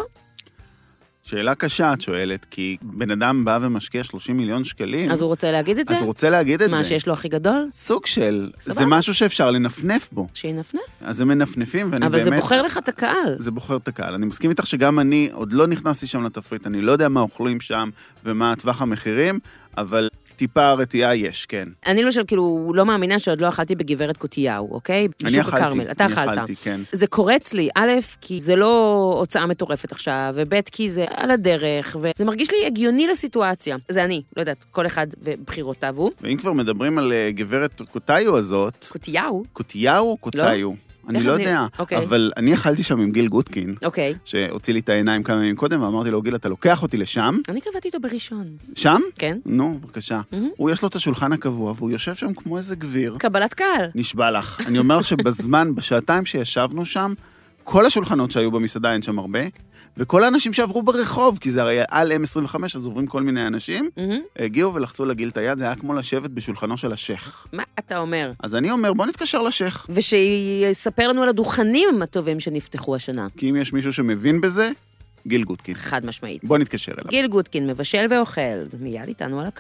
שאלה קשה, את שואלת, כי בן אדם בא ומשקיע שלושים מיליון שקלים, אז הוא רוצה להגיד את זה? אז הוא רוצה להגיד את מה, זה. שיש לו הכי גדול? סוג של, סבבה. זה משהו שאפשר לנפנף בו. שינפנף. אז הם מנפנפים, ואני באמת... אבל זה בוחר לך את הקהל. זה בוחר את הקהל. אני מסכים איתך שגם אני, עוד לא נכנסתי שם לתפריט, אני לא יודע מה אוכלים שם, ומה טווח המחירים, אבל טיפה רתיעה יש, כן. אני למשל, כאילו, לא מאמינה שעוד לא אכלתי בגברת קוטיהו, אוקיי? אני בשוק אכלתי, הכרמל. אתה אני אכלת. אכלתי, כן. זה קורץ לי, א', כי זה לא הוצאה מטורפת עכשיו, וב', כי זה על הדרך, וזה מרגיש לי הגיוני לסיטואציה. זה אני, לא יודעת, כל אחד ובחירותיו הוא. ואם כבר מדברים על uh, גברת קוטיהו הזאת, קוטיהו? קוטיהו או קוטיהו? אני איך לא אני- יודע, אוקיי. אבל אני אכלתי שם עם גיל גוטקין, אוקיי. שהוציא לי את העיניים כמה ימים קודם, ואמרתי לו, גיל, אתה לוקח אותי לשם? אני קבעתי אותו בראשון. שם? כן? נו, בבקשה. מהמם. הוא יש לו את השולחן הקבוע, והוא יושב שם כמו איזה גביר. קבלת קהל. נשבע לך. אני אומר שבזמן, בשעתיים שישבנו שם, כל השולחנות שהיו במסעדה, אין שם הרבה, וכל האנשים שעברו ברחוב, כי זה הרי על אם עשרים וחמש, אז עוברים כל מיני אנשים, הגיעו ולחצו לגיל את היד, זה היה כמו לשבת בשולחנו של השייך. מה אתה אומר? אז אני אומר, בוא נתקשר לשייך. ושיספר לנו על הדוכנים הטובים שנפתחו השנה. כי אם יש מישהו שמבין בזה, גיל גוטקין. חד משמעית. בוא נתקשר אליו. גיל גוטקין, מבשל ואוכל, מיד איתנו על הקו.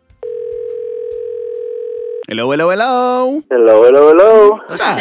הלו, הלו, הלו. הלו, הלו, הלו.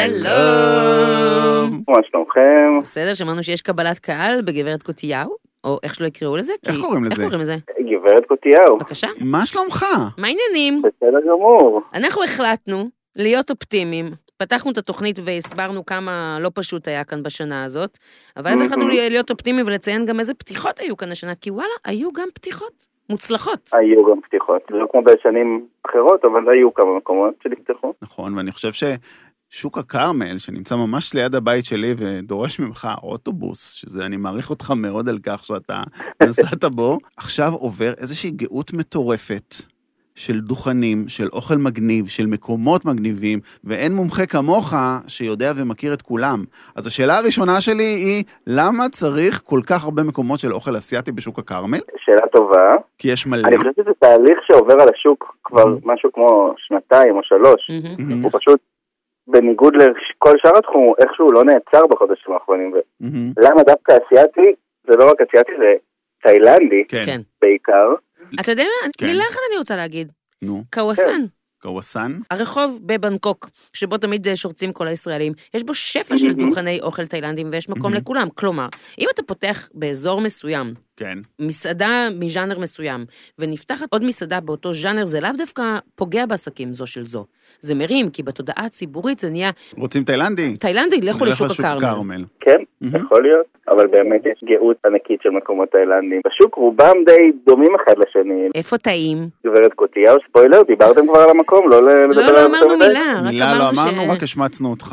שלום. מה שלומכם? בסדר, שמענו שיש קבלת קהל בגברת קוטיהו, או איך שלא יקראו לזה? איך קוראים לזה? איך קוראים לזה? גברת קוטיהו. בבקשה. מה שלומך? מה העניינים? בסדר גמור. אנחנו החלטנו להיות אופטימיים. פתחנו את התוכנית והסברנו כמה לא פשוט היה כאן בשנה הזאת, אבל אז החלטנו להיות אופטימיים ולציין גם איזה פתיחות היו כאן השנה, כי וואלה, היו גם פתיחות מוצלחות. היו גם פתיחות, לא כמו בשנים אחרות, אבל היו כמה מקומות שנפתחו. נכון, ואני חושב ששוק הכרמל, שנמצא ממש ליד הבית שלי ודורש ממך אוטובוס, שזה אני מעריך אותך מאוד על כך שאתה נסעת בו, עכשיו עובר איזושהי גאות מטורפת. של דוכנים, של אוכל מגניב, של מקומות מגניבים, ואין מומחה כמוך שיודע ומכיר את כולם. אז השאלה הראשונה שלי היא, למה צריך כל כך הרבה מקומות של אוכל אסיאטי בשוק הכרמל? שאלה טובה. כי יש מלא. אני חושב שזה תהליך שעובר על השוק כבר משהו כמו שנתיים או שלוש. הוא פשוט, בניגוד לכל שאר התחום, איכשהו לא נעצר בחודשים האחרונים. למה דווקא אסיאטי? זה לא רק אסיאטי, זה תאילנדי בעיקר. אתה יודע מה? מילה אחת אני רוצה להגיד. נו. קוואסן. קוואסן? הרחוב בבנקוק, שבו תמיד שורצים כל הישראלים, יש בו שפע של דוכני אוכל תאילנדים, ויש מקום לכולם. כלומר, אם אתה פותח באזור מסוים, כן. מסעדה מז'אנר מסוים, ונפתחת עוד מסעדה באותו ז'אנר, זה לאו דווקא פוגע בעסקים זו של זו. זה מרים, כי בתודעה הציבורית זה נהיה... רוצים תאילנדי? תאילנדי, לכו לשוק הכרמל. כן, יכול להיות, אבל באמת יש גאות ענקית של מקומות תאילנדים. בשוק רובם די דומים אחד לשני. איפה טעים? גברת קוטיהו, ספוילר, דיברתם כבר על המקום, לא לדבר על לא, לא אמרנו מילה, רק מילה לא אמרנו אמרנו, רק השמצנו אותך.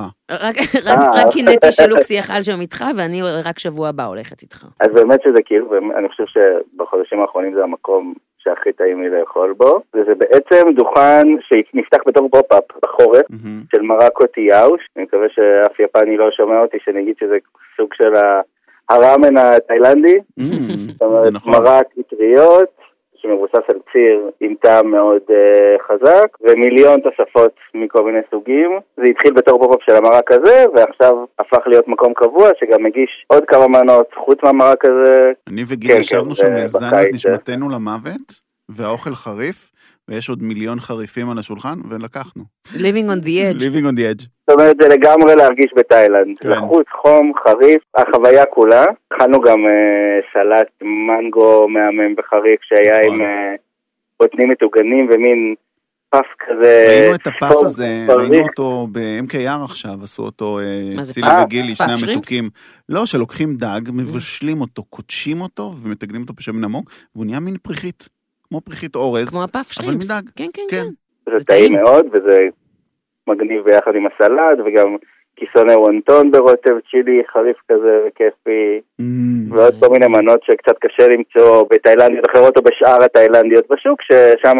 רק קינאתי שלוקסי יחל שם איתך, ואני רק שבוע הבא הולכת איתך. אז באמת שזה כאילו, אני חושב שבחודשים האחרונים זה המקום שהכי טעים לי לאכול בו, וזה בעצם דוכן שנפתח בתור פופ-אפ בחורף, של מרק קוטיהו, אני מקווה שאף יפני לא שומע אותי, שאני אגיד שזה סוג של הראמן התאילנדי, זאת אומרת מרק אטריות, שמבוסס על ציר עם טעם מאוד uh, חזק, ומיליון תוספות מכל מיני סוגים. זה התחיל בתור פופ-אפ של המרק הזה, ועכשיו הפך להיות מקום קבוע, שגם מגיש עוד כמה מנות חוץ מהמרק הזה. אני וגיל כן, ישבנו כן, שם והזדנו את נשמתנו למוות, והאוכל חריף, ויש עוד מיליון חריפים על השולחן, ולקחנו. Living on the edge. Living on the edge. זאת אומרת, זה לגמרי להרגיש בתאילנד. כן. לחוץ, חום, חריף, החוויה כולה. אכלנו גם אה, סלט מנגו מהמם וחריף, שהיה נכון. עם אה, בוטנים מטוגנים ומין פף כזה. ראינו את הפף ספור, הזה, פריף. ראינו אותו ב-אם קיי אר עכשיו, עשו אותו אה, צילי וגילי, שני המתוקים. לא, שלוקחים דג, מבשלים אותו, קודשים אותו, ומתגנים אותו בשמן עמוק, והוא נהיה מין פריחית. כמו פריחית אורז, כמו הפף שרימפס. אבל מדג. כן, כן, כן. זה טעים מאוד, וזה מגניב ביחד עם הסלט, וגם כיסוני וונטון ברוטב צ'ילי, חריף כזה וכיפי, ועוד כל מיני מנות שקצת קשה למצוא בתאילנדיות אחרות, או בשאר התאילנדיות בשוק, ששם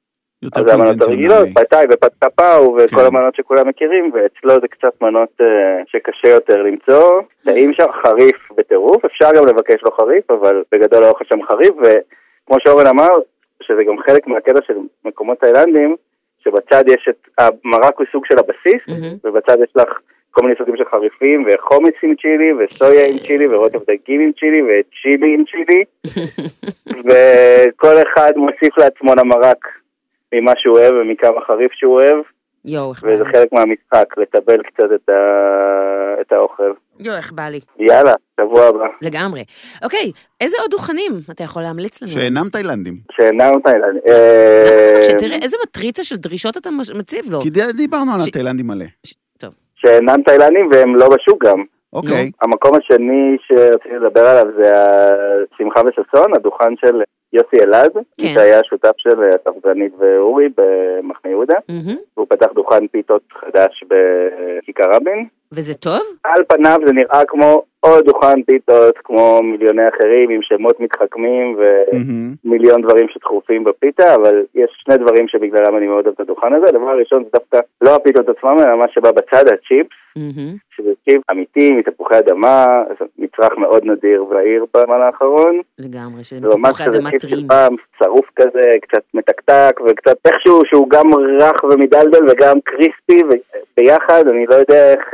זה המנות הרגילות, פתאי ופת קפאו, וכל המנות שכולם מכירים, ואצלו זה קצת מנות שקשה יותר למצוא. טעים שם חריף בטירוף, אפשר גם לבקש לו חריף, אבל בגדול האוכל שם חריף, וכמו שאורן אמר, שזה גם חלק מהקטע של מקומות תאילנדים, שבצד יש את המרק הוא סוג של הבסיס, mm-hmm. ובצד יש לך כל מיני סוגים של חריפים, וחומץ עם צ'ילי, וסויה עם צ'ילי, ורוטב דגים עם צ'ילי, וצ'ילי עם צ'ילי, וכל אחד מוסיף לעצמו למרק ממה שהוא אוהב, ומכמה חריף שהוא אוהב, יו, וזה חלק מהמשחק, לטבל קצת את, ה... את האוכל. יו, איך בא לי. יאללה, שבוע הבא. לגמרי. אוקיי, איזה עוד דוכנים אתה יכול להמליץ לנו? שאינם תאילנדים. שאינם תאילנדים. שתראה, איזה מטריצה של דרישות אתה מציב לו. כי דיברנו על התאילנדים מלא. טוב. שאינם תאילנדים והם לא בשוק גם. אוקיי. המקום השני שרציתי לדבר עליו זה השמחה וששון, הדוכן של יוסי אלעד, שהיה שותף של הספרנית ואורי במחנה יהודה, והוא פתח דוכן פיתות חדש בכיכר רבין. וזה טוב? על פניו זה נראה כמו עוד דוכן פיתות, כמו מיליוני אחרים עם שמות מתחכמים ומיליון דברים שדחופים בפיתה, אבל יש שני דברים שבגללם אני מאוד אוהב את הדוכן הזה. הדבר הראשון זה דווקא לא הפיתות עצמם, אלא מה שבא בצד, הצ'יפס. שזה צ'יפ אמיתי, מתפוחי אדמה, מצרך מאוד נדיר בעיר בזמן האחרון. לגמרי, שזה מתפוחי אדמה טריים. פעם צרוף כזה, קצת מתקתק, וקצת איכשהו שהוא גם רך ומדלדל וגם קריספי, וביחד, אני לא יודע איך,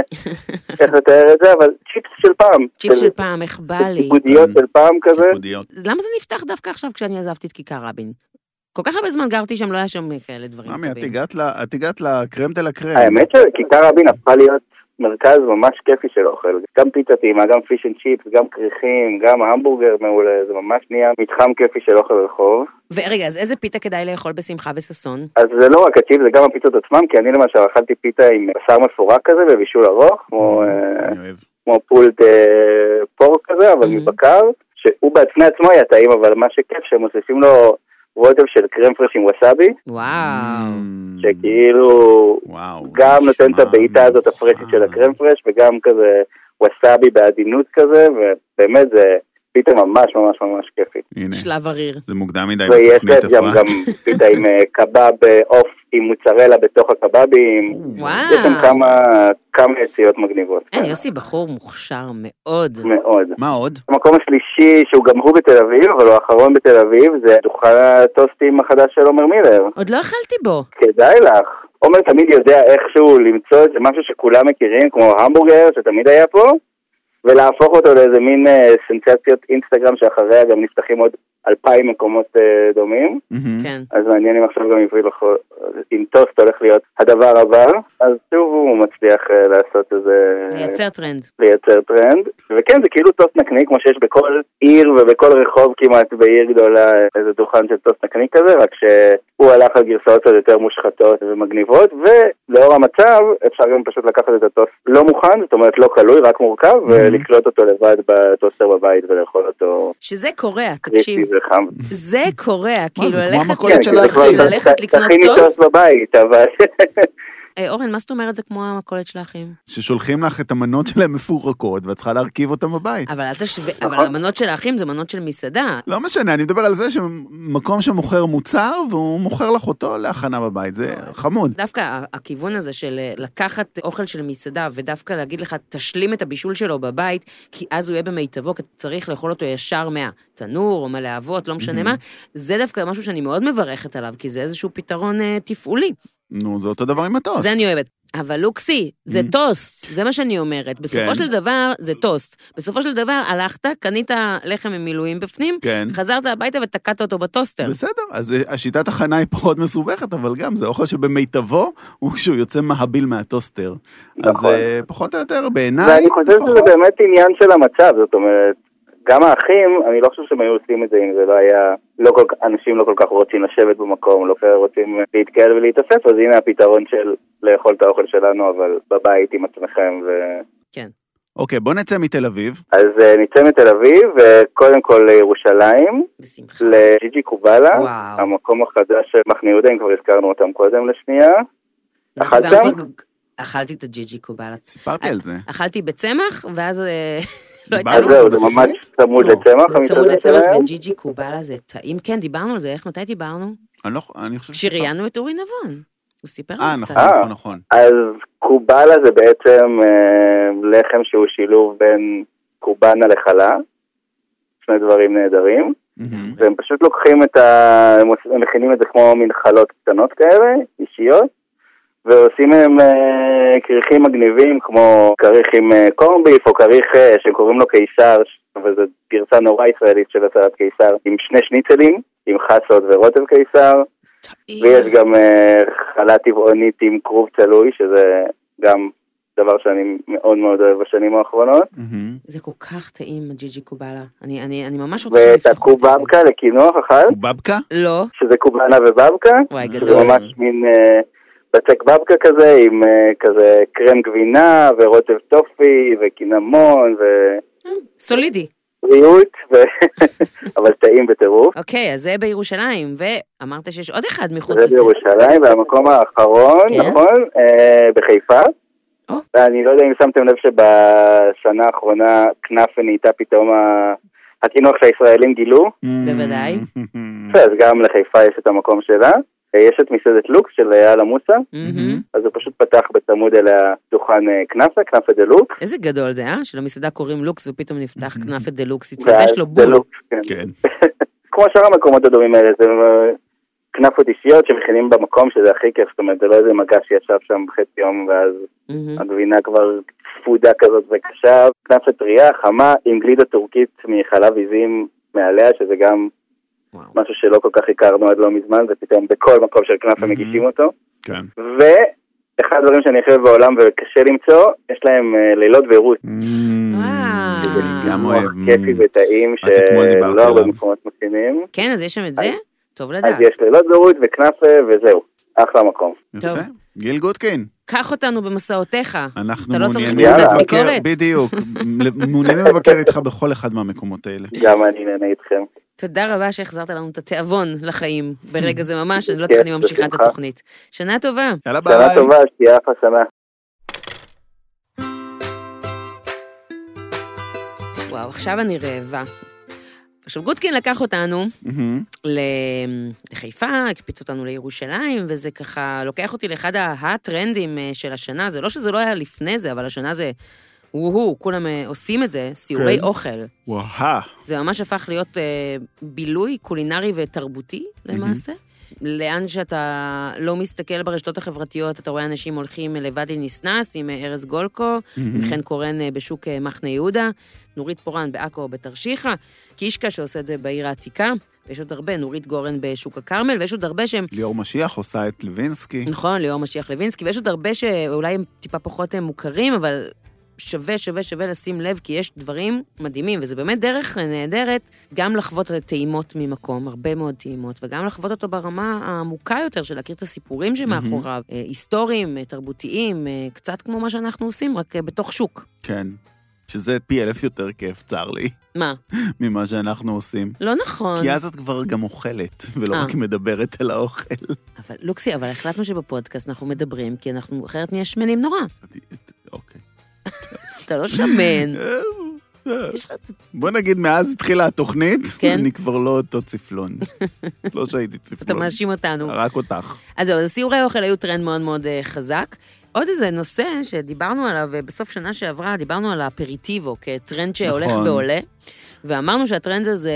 איך לתאר את זה, אבל צ'יפס של פעם. צ'יפס של פעם, איך בא לי. ציפודיות של פעם כזה. למה זה נפתח דווקא עכשיו כשאני עזבתי את כיכר רבין? כל כך הרבה זמן גרתי שם, לא היה שם כאלה דברים. ממי, את הגעת לקרם דה לקרם. האמת שכיכר רבין הפכה להיות מרכז ממש כיפי של אוכל. גם פיצה טעימה, גם פיש אנד צ'יפס, גם קריחים, גם המבורגר מעולה. זה ממש נהיה מתחם כיפי של אוכל רחוב. ורגע, אז איזה פיתה כדאי לאכול בשמחה וססון? אז זה לא רק הצ'יפס, זה גם הפיצות עצמם, כי אני למשל אכלתי פיתה עם בשר מפורק כזה בבישול ארוך, כמו, כמו פולט פורק כזה, אבל מבקר, שהוא בעצמי עצמו היה טעים, אבל מה שכיף שהם מוסיפים לו רוטב של קרם פרש עם ווסאבי. וואו. שכאילו גם נותן את הבעיטה הזאת הפרשית של הקרם פרש, וגם כזה ווסאבי בעדינות כזה, ובאמת זה פיתה ממש ממש ממש כיפית. שלב הריר. זה מוקדם מדי. ויש גם גם פיתה עם קבב עוף עם מוצרלה בתוך הקבבים. וואו. יש שם כמה כמה יציאות מגניבות. אין, יוסי בחור מוכשר מאוד. מאוד. מה עוד? המקום השלישי, שהוא גם הוא בתל אביב, אבל הוא האחרון בתל אביב, זה דוכן הטוסטים החדש של עומר מילר. עוד לא אכלתי בו. כדאי לך. עומר תמיד יודע איכשהו למצוא את זה משהו שכולם מכירים, כמו המבורגר שתמיד היה פה, ולהפוך אותו לאיזה מין סנסציות אינסטגרם שאחריה גם נפתחים עוד אלפיים מקומות דומים. כן. אז מעניין אם עכשיו גם עברי לך, אם טוסט הולך להיות הדבר הבא, אז שוב הוא מצליח לעשות איזה... לייצר טרנד. לייצר טרנד. וכן, זה כאילו טוסט נקני, כמו שיש בכל עיר ובכל רחוב כמעט בעיר גדולה, איזה דוכן של טוסט נקני כזה, רק שהוא הלך על גרסאות עוד יותר מושחתות ומגניבות, ולאור המצב אפשר גם פשוט לקחת את הטוסט לא מוכן, זאת אומרת לא קלוי, רק מורכב, ולקלוט אותו לבד בטוסטר בבית ולאכול אותו. שזה קורע, תקשיב. זה קורע, כאילו ללכת לקנות טוסט בבית, אבל... אורן, מה זאת אומרת זה כמו המכולת של האחים? ששולחים לך את המנות שלהם מפורקות, ואת צריכה להרכיב אותם בבית. אבל המנות של האחים זה מנות של מסעדה. לא משנה, אני מדבר על זה שמקום שמוכר מוצר, והוא מוכר לך אותו להכנה בבית, זה חמוד. דווקא הכיוון הזה של לקחת אוכל של מסעדה, ודווקא להגיד לך, תשלים את הבישול שלו בבית, כי אז הוא יהיה במיטבו, כי צריך לאכול אותו ישר מהתנור, או מהלהבות, לא משנה מה, זה דווקא משהו שאני מאוד מברכת עליו, כי זה איזשהו פתרון תפעולי. נו, זה אותו דבר עם הטוסט. זה אני אוהבת. אבל לוקסי, זה טוסט, זה מה שאני אומרת. בסופו של דבר, זה טוסט. בסופו של דבר, הלכת, קנית לחם עם מילואים בפנים, חזרת הביתה ותקעת אותו בטוסטר. בסדר, אז השיטת הכנה היא פחות מסובכת, אבל גם זה אוכל שבמיטבו, הוא כשהוא יוצא מהביל מהטוסטר. אז פחות או יותר, בעיניי... ואני חושב שזה באמת עניין של המצב, זאת אומרת, גם האחים, אני לא חושב שהם היו עושים את זה אם זה לא היה, לא כל, אנשים לא כל כך רוצים לשבת במקום, לא רוצים להתקהל ולהתאסף, אז הנה הפתרון של לאכול את האוכל שלנו, אבל בבית עם עצמכם ו... כן. אוקיי, בוא נצא מתל אביב. אז uh, נצא מתל אביב, וקודם כל לירושלים, בשמחה. לג'יג'י קובלה, וואו. המקום החדש של מחנה יהודה, אם כבר הזכרנו אותם קודם לשנייה. אכלתם? אכלתי את הג'יג'י קובלה. סיפרתי על זה. אכלתי בצמח, ואז... אז זהו, זה ממש צמוד לצמח. זה צמוד לצמח, וג'יג'י קובלה זה טעים. כן, דיברנו על זה, איך, מתי דיברנו? אני חושב שראיינו את אורי נבון. הוא סיפר אה, לנו קצת. נכון, נכון. אז קובלה זה בעצם לחם שהוא שילוב בין קובנה לחלה, שני דברים נהדרים, והם פשוט לוקחים את ה... הם מכינים את זה כמו מין חלות קטנות כאלה, אישיות, ועושים מהם אה, כריכים מגניבים, כמו כריך עם אה, קורנביף, או כריך אה, שהם קוראים לו קיסר, וזו גרסה נורא ישראלית של הסלט קיסר, עם שני שניצלים, עם חסות ורוטב קיסר, ויש גם אה, חלה טבעונית עם כרוב צלוי, שזה גם דבר שאני מאוד מאוד אוהב בשנים האחרונות. זה כל כך טעים, הג'יג'י קובלה. אני, אני, אני ממש רוצה שנפתחו. ואת הקובבקה לקינוח אחת. קובבקה? לא. שזה קובנה ובבקה. וואי, גדול. שזה ממש מין... אה, בצק בבקה כזה, עם uh, כזה קרם גבינה, ורוטב טופי, וקינמון, ו... סולידי. בריאות, ו... אבל טעים בטירוף. אוקיי, אז זה בירושלים, ואמרת שיש עוד אחד מחוץ... זה בירושלים, והמקום האחרון, כן? נכון, uh, בחיפה. Oh. ואני לא יודע אם שמתם לב שבשנה האחרונה כנאפה נהייתה פתאום ה... הקינוח שהישראלים גילו. בוודאי. אז גם לחיפה יש את המקום שלה. יש את מסעדת לוקס של אייל עמוסה, מהמם. אז הוא פשוט פתח בצמוד אליה דוכן כנאפה, כנאפה דה לוקס. איזה גדול זה, אה? שלמסעדה קוראים לוקס ופתאום נפתח כנאפה דה לוקס, ואז התלבש לו דה בול. לוקס, כן. כן. כמו שאר המקומות הדומים האלה, זה כנאפות אישיות שמכינים במקום, שזה הכי כיף, זאת אומרת, זה לא איזה מגע שישב שם בחצי יום, ואז מהמם. הגבינה כבר צפודה כזאת וקשה, כנאפה טריה, חמה, עם גלידה טורקית מחלב עיזים מעליה, שזה גם וואו. משהו שלא כל כך הכרנו עד לא מזמן, ופתאום בכל מקום של כנאפה Mhm. מגישים אותו. כן. ואחד הדברים שאני הכי אוהב בעולם וקשה למצוא, יש להם אה, לילות ועירות. וואו. שזה גם מוח אוהב. כיפי וטעים, רק אתמול דיברתי שלא הרבה עליו. מקומות מכינים. כן, אז יש שם את זה? טוב אז לדעת. יש לילות ועירות וכנאפה וזהו. אחלה מקום. טוב. יפה. גיל גוטקין, קח אותנו במסעותיך. אנחנו אתה לא צריך מעוניינים קבוצת לבקר, ביקורת? בדיוק, מעוניינים לבקר איתך בכל אחד מהמקומות האלה. גם אני נהנה איתכם. תודה רבה שהחזרת לנו את התיאבון לחיים ברגע זה ממש, אני לא כן, יודעת איך אני ממשיכה את בשמחה. התוכנית. שנה טובה. יאללה שנה ביי. טובה, שתהיה אחלה שנה. וואו, עכשיו אני רעבה. עכשיו גוטקין לקח אותנו מהמם. ל- לחיפה, הקפיץ אותנו לירושלים, וזה ככה לוקח אותי לאחד הטרנדים אה, של השנה. זה לא שזה לא היה לפני זה, אבל השנה זה, וואו, כולם אה, עושים את זה, סיורי כן. אוכל. וואו. זה ממש הפך להיות אה, בילוי קולינרי ותרבותי למעשה. לאן שאתה לא מסתכל ברשתות החברתיות, אתה רואה אנשים הולכים לוואדי ניסנס עם אה, ארז גולקו, וכן קורן אה, בשוק אה, מחנה יהודה, נורית פורן בעכו או בתרשיחא, קישקה שעושה את זה בעיר העתיקה, ויש עוד הרבה, נורית גורן בשוק הכרמל, ויש עוד הרבה שהם, ליאור משיח עושה את לוינסקי. נכון, ליאור משיח לוינסקי, ויש עוד הרבה שאולי הם טיפה פחות הם מוכרים, אבל שווה, שווה, שווה לשים לב, כי יש דברים מדהימים, וזה באמת דרך נהדרת, גם לחוות את טעימות ממקום, הרבה מאוד טעימות, וגם לחוות אותו ברמה העמוקה יותר, של להכיר את הסיפורים שמאחוריו, אה, היסטוריים, אה, תרבותיים, אה, קצת כמו מה שאנחנו עושים, רק אה, בתוך שוק. כן. שזה פי אלף יותר כיף, צר לי, מה? ממה שאנחנו עושים. לא נכון. כי אז את כבר גם אוכלת, ולא אה. רק מדברת על האוכל. אבל לוקסי, אבל החלטנו שבפודקאסט אנחנו מדברים, כי אנחנו אחרת נהיה שמנים נורא. אוקיי. אתה לא שמן. יש לך... בוא נגיד, מאז התחילה התוכנית, כן. אני כבר לא אותו צפלון. לא שהייתי אתה צפלון. מאשים אותנו. רק אותך. אז זהו, אז סיורי אוכל היו טרנד מאוד מאוד אה, חזק. עוד איזה נושא שדיברנו עליו, אה, בסוף שנה שעברה, דיברנו על האפריטיבו, כטרנד שהולך נכון. ועולה, ואמרנו שהטרנד הזה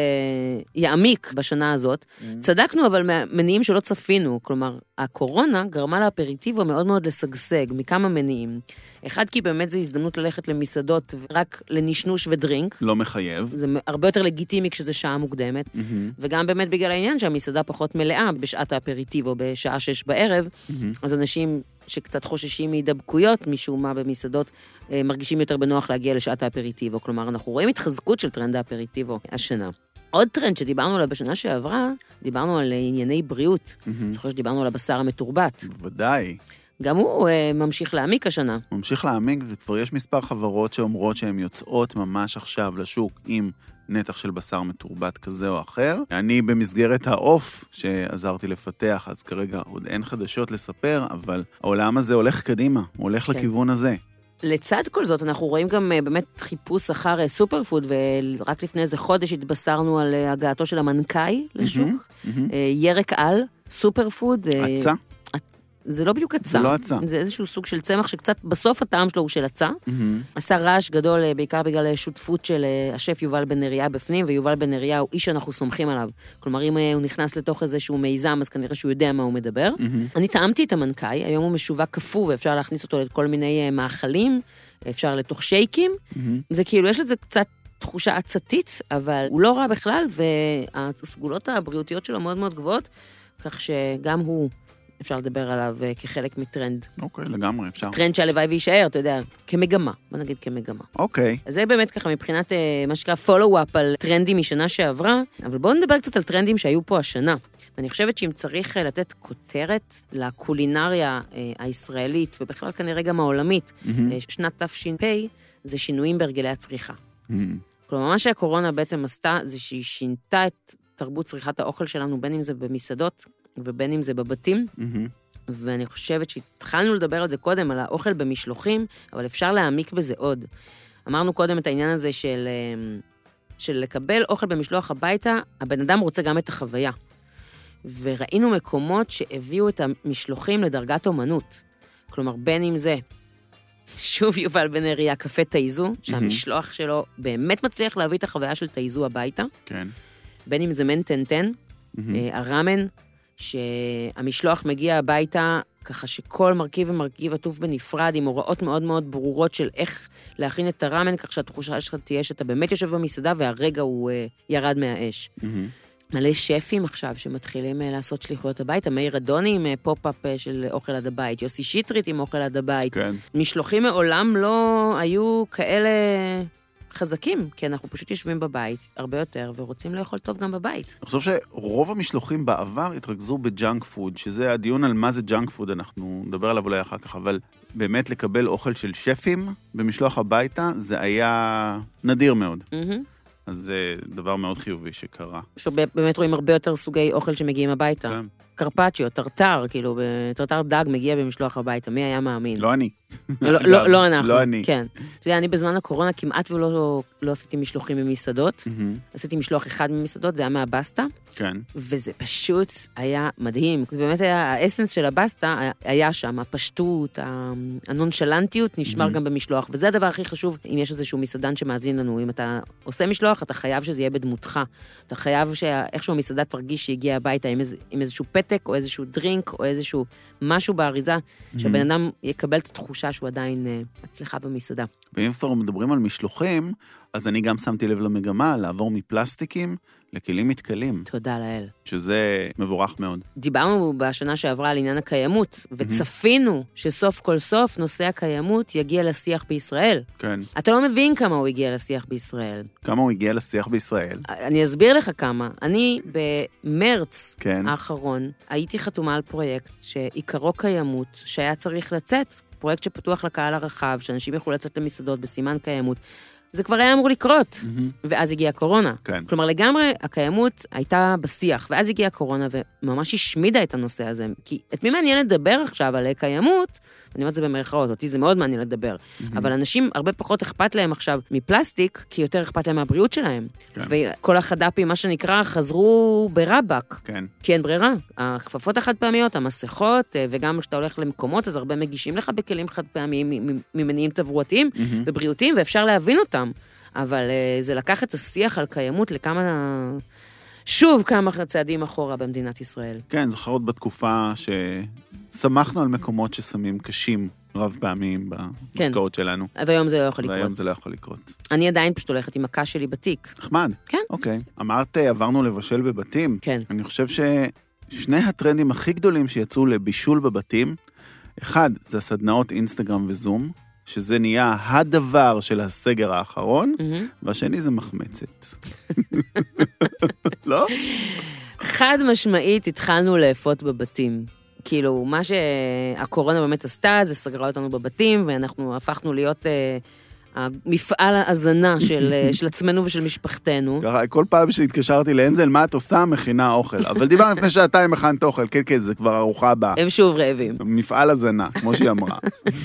יעמיק בשנה הזאת. צדקנו, אבל מניעים שלא צפינו, כלומר, הקורונה גרמה לאפריטיבו מאוד מאוד לשגשג, מכמה מניעים. אחד, כי באמת זו הזדמנות ללכת למסעדות רק לנשנוש ודרינק. לא מחייב. זה הרבה יותר לגיטימי כשזה שעה מוקדמת, וגם באמת בגלל העניין שהמסעדה פחות מלאה בשעת האפריטיבו, בשעה שש בערב, אז אנשים שקצת חוששים מהידבקויות, משום מה במסעדות, מרגישים יותר בנוח להגיע לשעת האפריטיבו. כלומר, אנחנו רואים התחזקות של טרנד האפריטיבו השנה. עוד טרנד שדיברנו עליו בשנה שעברה, דיברנו על ענייני בריאות. זוכר שדיברנו על הבשר המתורבת. בוודאי. גם הוא uh, ממשיך להעמיק השנה. ממשיך להעמיק, וכבר יש מספר חברות שאומרות שהן יוצאות ממש עכשיו לשוק עם נתח של בשר מתורבת כזה או אחר. אני במסגרת העוף שעזרתי לפתח, אז כרגע עוד אין חדשות לספר, אבל העולם הזה הולך קדימה, הוא הולך כן. לכיוון הזה. לצד כל זאת, אנחנו רואים גם uh, באמת חיפוש אחר uh, סופרפוד, ורק לפני איזה חודש התבשרנו על uh, הגעתו של המנקאי לשוק. מהמם, מהמם. Uh, ירק על, סופרפוד. uh, עצה? זה לא בדיוק עצה. זה לא עצה. זה איזשהו סוג של צמח שקצת בסוף הטעם שלו הוא של עצה. מהמם. עשה רעש גדול בעיקר בגלל שותפות של השף יובל בן נריה בפנים, ויובל בן נריה הוא איש שאנחנו סומכים עליו. כלומר, אם הוא נכנס לתוך איזשהו מיזם, אז כנראה שהוא יודע מה הוא מדבר. מהמם. אני טעמתי את המנקאי, היום הוא משווק קפוא, ואפשר להכניס אותו לכל מיני מאכלים, אפשר לתוך שייקים. מהמם. זה כאילו, יש לזה קצת תחושה עצתית, אבל הוא לא רע בכלל, והסגולות הבריאותיות שלו מאוד מאוד גבוהות, כך שגם הוא אפשר לדבר עליו כחלק מטרנד. אוקיי, לגמרי, אפשר. טרנד שהלוואי ויישאר, אתה יודע, כמגמה, בוא נגיד כמגמה. אוקיי. אז זה באמת ככה מבחינת מה שנקרא פולו-אפ על טרנדים משנה שעברה, אבל בואו נדבר קצת על טרנדים שהיו פה השנה. ואני חושבת שאם צריך לתת כותרת לקולינריה הישראלית, ובכלל כנראה גם העולמית, שנת תש"פ, זה שינויים בהרגלי הצריכה. מהמם. כלומר, מה שהקורונה בעצם עשתה, זה שהיא שינתה את תרבות צריכת האוכל שלנו, בין אם זה במסעדות, ובין אם זה בבתים, מהמם. ואני חושבת שהתחלנו לדבר על זה קודם, על האוכל במשלוחים, אבל אפשר להעמיק בזה עוד. אמרנו קודם את העניין הזה של, של לקבל אוכל במשלוח הביתה, הבן אדם רוצה גם את החוויה. וראינו מקומות שהביאו את המשלוחים לדרגת אומנות. כלומר, בין אם זה, שוב יובל בן אריה, קפה תאיזו, שהמשלוח שלו באמת מצליח להביא את החוויה של תאיזו הביתה. כן. בין אם זה מנטנטן, הרמן, שהמשלוח מגיע הביתה, ככה שכל מרכיב ומרכיב עטוף בנפרד, עם הוראות מאוד מאוד ברורות של איך להכין את הרמן, כך שהתחושה שלך תהיה שאתה באמת יושב במסעדה, והרגע הוא ירד מהאש. מלא שפים עכשיו שמתחילים לעשות שליחויות הביתה, מאיר אדוני עם פופ-אפ של אוכל עד הבית, יוסי שטרית עם אוכל עד הבית. כן. משלוחים מעולם לא היו כאלה חזקים, כי אנחנו פשוט יושבים בבית הרבה יותר, ורוצים לאכול טוב גם בבית. אני חושב שרוב המשלוחים בעבר התרכזו בג'אנק פוד, שזה הדיון על מה זה ג'אנק פוד, אנחנו נדבר עליו אולי אחר כך, אבל באמת לקבל אוכל של שפים במשלוח הביתה, זה היה נדיר מאוד. אז זה דבר מאוד חיובי שקרה. שבאמת רואים הרבה יותר סוגי אוכל שמגיעים הביתה. כן. קרפצ'יו, טרטר, כאילו, טרטר דג מגיע במשלוח הביתה, מי היה מאמין? לא אני. לא, לא, לא אנחנו. לא אני. כן. אתה יודע, אני בזמן הקורונה כמעט ולא לא עשיתי משלוחים ממסעדות. עשיתי משלוח אחד ממסעדות, זה היה מהבסטה. כן. וזה פשוט היה מדהים. זה באמת היה, האסנס של הבסטה היה שם, הפשטות, הנונשלנטיות נשמר גם במשלוח, וזה הדבר הכי חשוב, אם יש איזשהו מסעדן שמאזין לנו, אם אתה עושה משלוח, אתה חייב שזה יהיה בדמותך. אתה חייב שאיכשהו המסעדה תרגיש שהגיע הביתה עם, איז, עם איזשהו פתק, או איזשהו דרינק, או איזשהו משהו באריזה, שהבן אדם יקבל את התחושה שהוא עדיין מצליחה במסעדה. ואם כבר מדברים על משלוחים, אז אני גם שמתי לב למגמה לעבור מפלסטיקים לכלים מתכלים. תודה לאל. שזה מבורך מאוד. דיברנו בשנה שעברה על עניין הקיימות, וצפינו שסוף כל סוף נושא הקיימות יגיע לשיח בישראל. כן. אתה לא מבין כמה הוא הגיע לשיח בישראל. כמה הוא הגיע לשיח בישראל? אני אסביר לך כמה. אני במרץ כן. האחרון הייתי חתומה על פרויקט שעיקרו קיימות, שהיה צריך לצאת, פרויקט שפתוח לקהל הרחב, שאנשים יכולו לצאת למסעדות בסימן קיימות. זה כבר היה אמור לקרות, mm-hmm. ואז הגיעה הקורונה. כן. כלומר, לגמרי הקיימות הייתה בשיח, ואז הגיעה הקורונה וממש השמידה את הנושא הזה, כי את מי מעניין לדבר עכשיו על קיימות, אני אומרת זה במרכאות, אותי זה מאוד מעניין לדבר, mm-hmm. אבל אנשים הרבה פחות אכפת להם עכשיו מפלסטיק, כי יותר אכפת להם מהבריאות שלהם. כן. וכל החד"פים, מה שנקרא, חזרו ברבק. כן. כי אין ברירה. הכפפות החד פעמיות, המסכות, וגם כשאתה הולך למקומות, אז הרבה מגישים לך בכלים חד פעמיים ממניעים תברואתיים mm-hmm. ובריאותיים, ואפשר להבין אותם. אבל זה לקח את השיח על קיימות לכמה... שוב כמה צעדים אחורה במדינת ישראל. כן, זוכרות בתקופה ששמחנו על מקומות ששמים קשים רב פעמים במשקאות כן. שלנו. והיום זה לא יכול לקרות. והיום זה לא יכול לקרות. אני עדיין פשוט הולכת עם הקש שלי בתיק. נחמד. כן. אוקיי. אמרת, עברנו לבשל בבתים. כן. אני חושב ששני הטרנדים הכי גדולים שיצאו לבישול בבתים, אחד זה הסדנאות אינסטגרם וזום, שזה נהיה הדבר של הסגר האחרון, mm-hmm. והשני זה מחמצת. לא? חד משמעית התחלנו לאפות בבתים. כאילו, מה שהקורונה באמת עשתה, זה סגרה אותנו בבתים, ואנחנו הפכנו להיות אה, מפעל ההזנה של, של עצמנו ושל משפחתנו. ככה, כל פעם שהתקשרתי לאנזל, מה את עושה? מכינה אוכל. אבל דיברנו לפני שעתיים מכנת אוכל, כן, כן, זה כבר ארוחה הבאה. הם שוב רעבים. מפעל הזנה, כמו שהיא אמרה.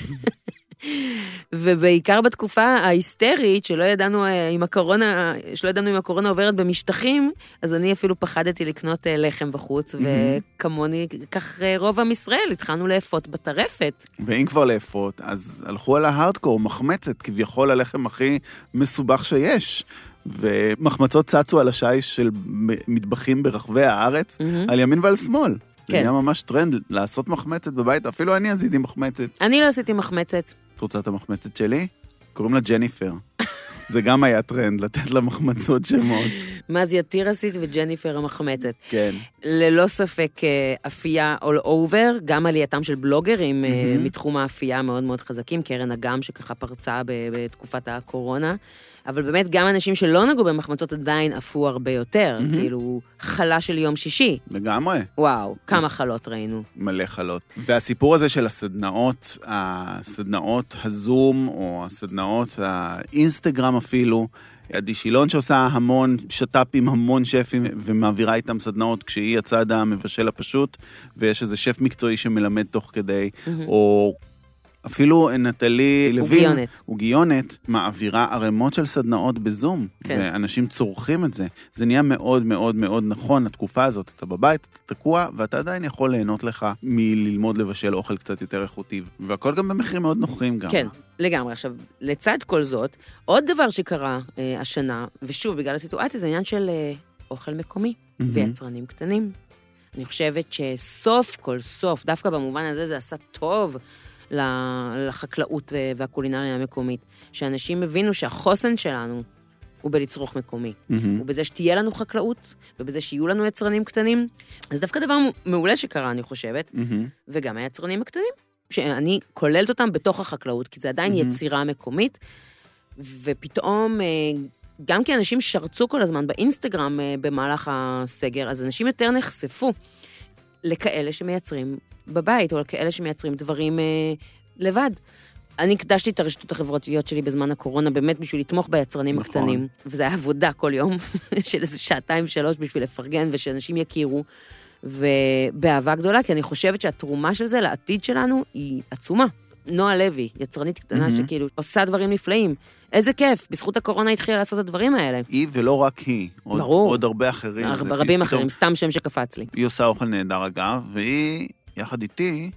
ובעיקר בתקופה ההיסטרית, שלא ידענו עם הקורונה, שלא ידענו אם הקורונה עוברת במשטחים, אז אני אפילו פחדתי לקנות לחם בחוץ, וכמוני, כך רוב עם ישראל, התחלנו לאפות בטרפת. ואם כבר לאפות, אז הלכו על ההארדקור, מחמצת, כביכול הלחם הכי מסובך שיש. ומחמצות צצו על השיש של מטבחים ברחבי הארץ, על ימין ועל שמאל. זה היה ממש טרנד לעשות מחמצת בבית, אפילו אני עשיתי מחמצת. אני לא עשיתי מחמצת. את רוצה את המחמצת שלי? קוראים לה ג'ניפר. זה גם היה טרנד, לתת לה מחמצות שמות. מאז יתיר עשית וג'ניפר המחמצת. כן. ללא ספק אפייה all over, גם עלייתם של בלוגרים מתחום האפייה מאוד מאוד חזקים, קרן אגם שככה פרצה בתקופת הקורונה. אבל באמת גם אנשים שלא נגעו במחמצות עדיין עפו הרבה יותר, mm-hmm. כאילו חלה של יום שישי. לגמרי. וואו, כמה חלות ראינו. מלא חלות. והסיפור הזה של הסדנאות, הסדנאות הזום, או הסדנאות האינסטגרם אפילו, עדי שילון שעושה המון שטאפים, המון שפים, ומעבירה איתם סדנאות כשהיא הצד המבשל הפשוט, ויש איזה שף מקצועי שמלמד תוך כדי, mm-hmm. או... אפילו נטלי לוין, וגיונת. וגיונת, מעבירה ערימות של סדנאות בזום, כן. ואנשים צורכים את זה. זה נהיה מאוד מאוד מאוד נכון, התקופה הזאת, אתה בבית, אתה תקוע, ואתה עדיין יכול ליהנות לך מללמוד לבשל אוכל קצת יותר איכותי, והכל גם במחירים מאוד נוחים גם. כן, לגמרי. עכשיו, לצד כל זאת, עוד דבר שקרה אה, השנה, ושוב, בגלל הסיטואציה, זה עניין של אה, אוכל מקומי Mhm. ויצרנים קטנים. אני חושבת שסוף כל סוף, דווקא במובן הזה, זה עשה טוב לחקלאות והקולינריה המקומית, שאנשים הבינו שהחוסן שלנו הוא בלצרוך מקומי, Mhm. ובזה שתהיה לנו חקלאות, ובזה שיהיו לנו יצרנים קטנים. אז דווקא דבר מעולה שקרה, אני חושבת, Mhm. וגם היצרנים הקטנים, שאני כוללת אותם בתוך החקלאות, כי זה עדיין Mhm. יצירה מקומית, ופתאום, גם כי אנשים שרצו כל הזמן באינסטגרם במהלך הסגר, אז אנשים יותר נחשפו לכאלה שמייצרים בבית, או לכאלה שמייצרים דברים אה, לבד. אני הקדשתי את הרשתות החברתיות שלי בזמן הקורונה, באמת בשביל לתמוך ביצרנים נכון. הקטנים, וזה היה עבודה כל יום, של איזה שעתיים שלוש בשביל לפרגן, ושאנשים יכירו, ובאהבה גדולה, כי אני חושבת שהתרומה של זה לעתיד שלנו היא עצומה. נועה לוי, יצרנית קטנה Mhm. שכאילו עושה דברים נפלאים. איזה כיף, בזכות הקורונה התחילה לעשות את הדברים האלה. היא ולא רק היא, עוד, ברור. עוד הרבה אחרים. זה רבים פתאום- אחרים, סתם שם שקפץ לי. היא עושה אוכל נהדר אגב, והיא, יחד איתי,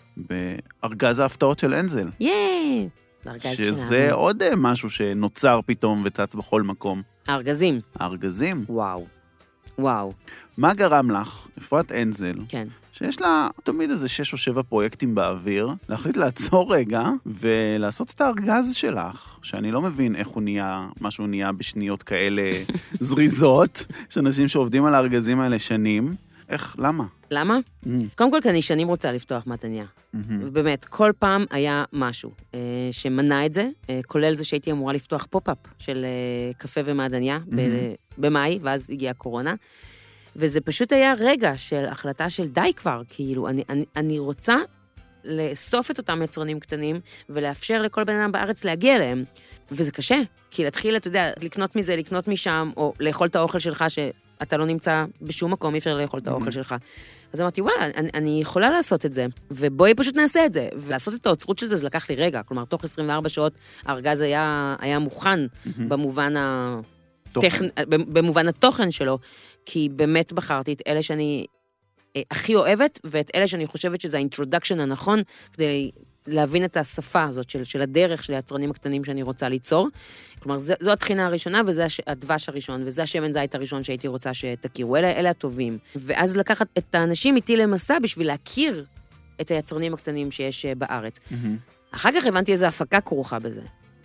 בארגז ההפתעות של אנזל. יאיי! הארגז שלנו. שזה עוד אה, משהו שנוצר פתאום וצץ בכל מקום. הארגזים. הארגזים. וואו. וואו. מה גרם לך, אפרת אנזל, כן. שיש לה תמיד איזה שש או שבע פרויקטים באוויר, להחליט לעצור רגע ולעשות את הארגז שלך, שאני לא מבין איך הוא נהיה, משהו נהיה בשניות כאלה זריזות, יש אנשים שעובדים על הארגזים האלה שנים. איך, למה? למה? Mm. קודם כל, כי אני שנים רוצה לפתוח מתניה. Mhm. באמת, כל פעם היה משהו אה, שמנע את זה, אה, כולל זה שהייתי אמורה לפתוח פופ-אפ של אה, קפה ומעדניה ב- במאי, ואז הגיעה הקורונה, וזה פשוט היה רגע של החלטה של די כבר, כאילו, אני, אני, אני רוצה לאסוף את אותם יצרנים קטנים, ולאפשר לכל בן אדם בארץ להגיע אליהם, וזה קשה, כי להתחיל, אתה יודע, לקנות מזה, לקנות משם, או לאכול את האוכל שלך, שאתה לא נמצא בשום מקום, אי אפשר לאכול את האוכל שלך. אז אמרתי, וואלה, אני, אני יכולה לעשות את זה, ובואי פשוט נעשה את זה. ולעשות את האוצרות של זה, זה לקח לי רגע. כלומר, תוך עשרים וארבע שעות, הארגז היה, היה מוכן במובן, הטכנ... במובן התוכן שלו, כי באמת בחרתי את אלה שאני הכי אוהבת, ואת אלה שאני חושבת שזה האינטרודקשן הנכון, כדי להבין את השפה הזאת של, של הדרך של היצרנים הקטנים שאני רוצה ליצור. כלומר, זו, זו התחינה הראשונה, וזה הדבש הראשון, וזה השמן זית הראשון שהייתי רוצה שתכירו. אלה, אלה הטובים. ואז לקחת את האנשים איתי למסע בשביל להכיר את היצרנים הקטנים שיש בארץ. אחר כך הבנתי איזו הפקה כרוכה בזה.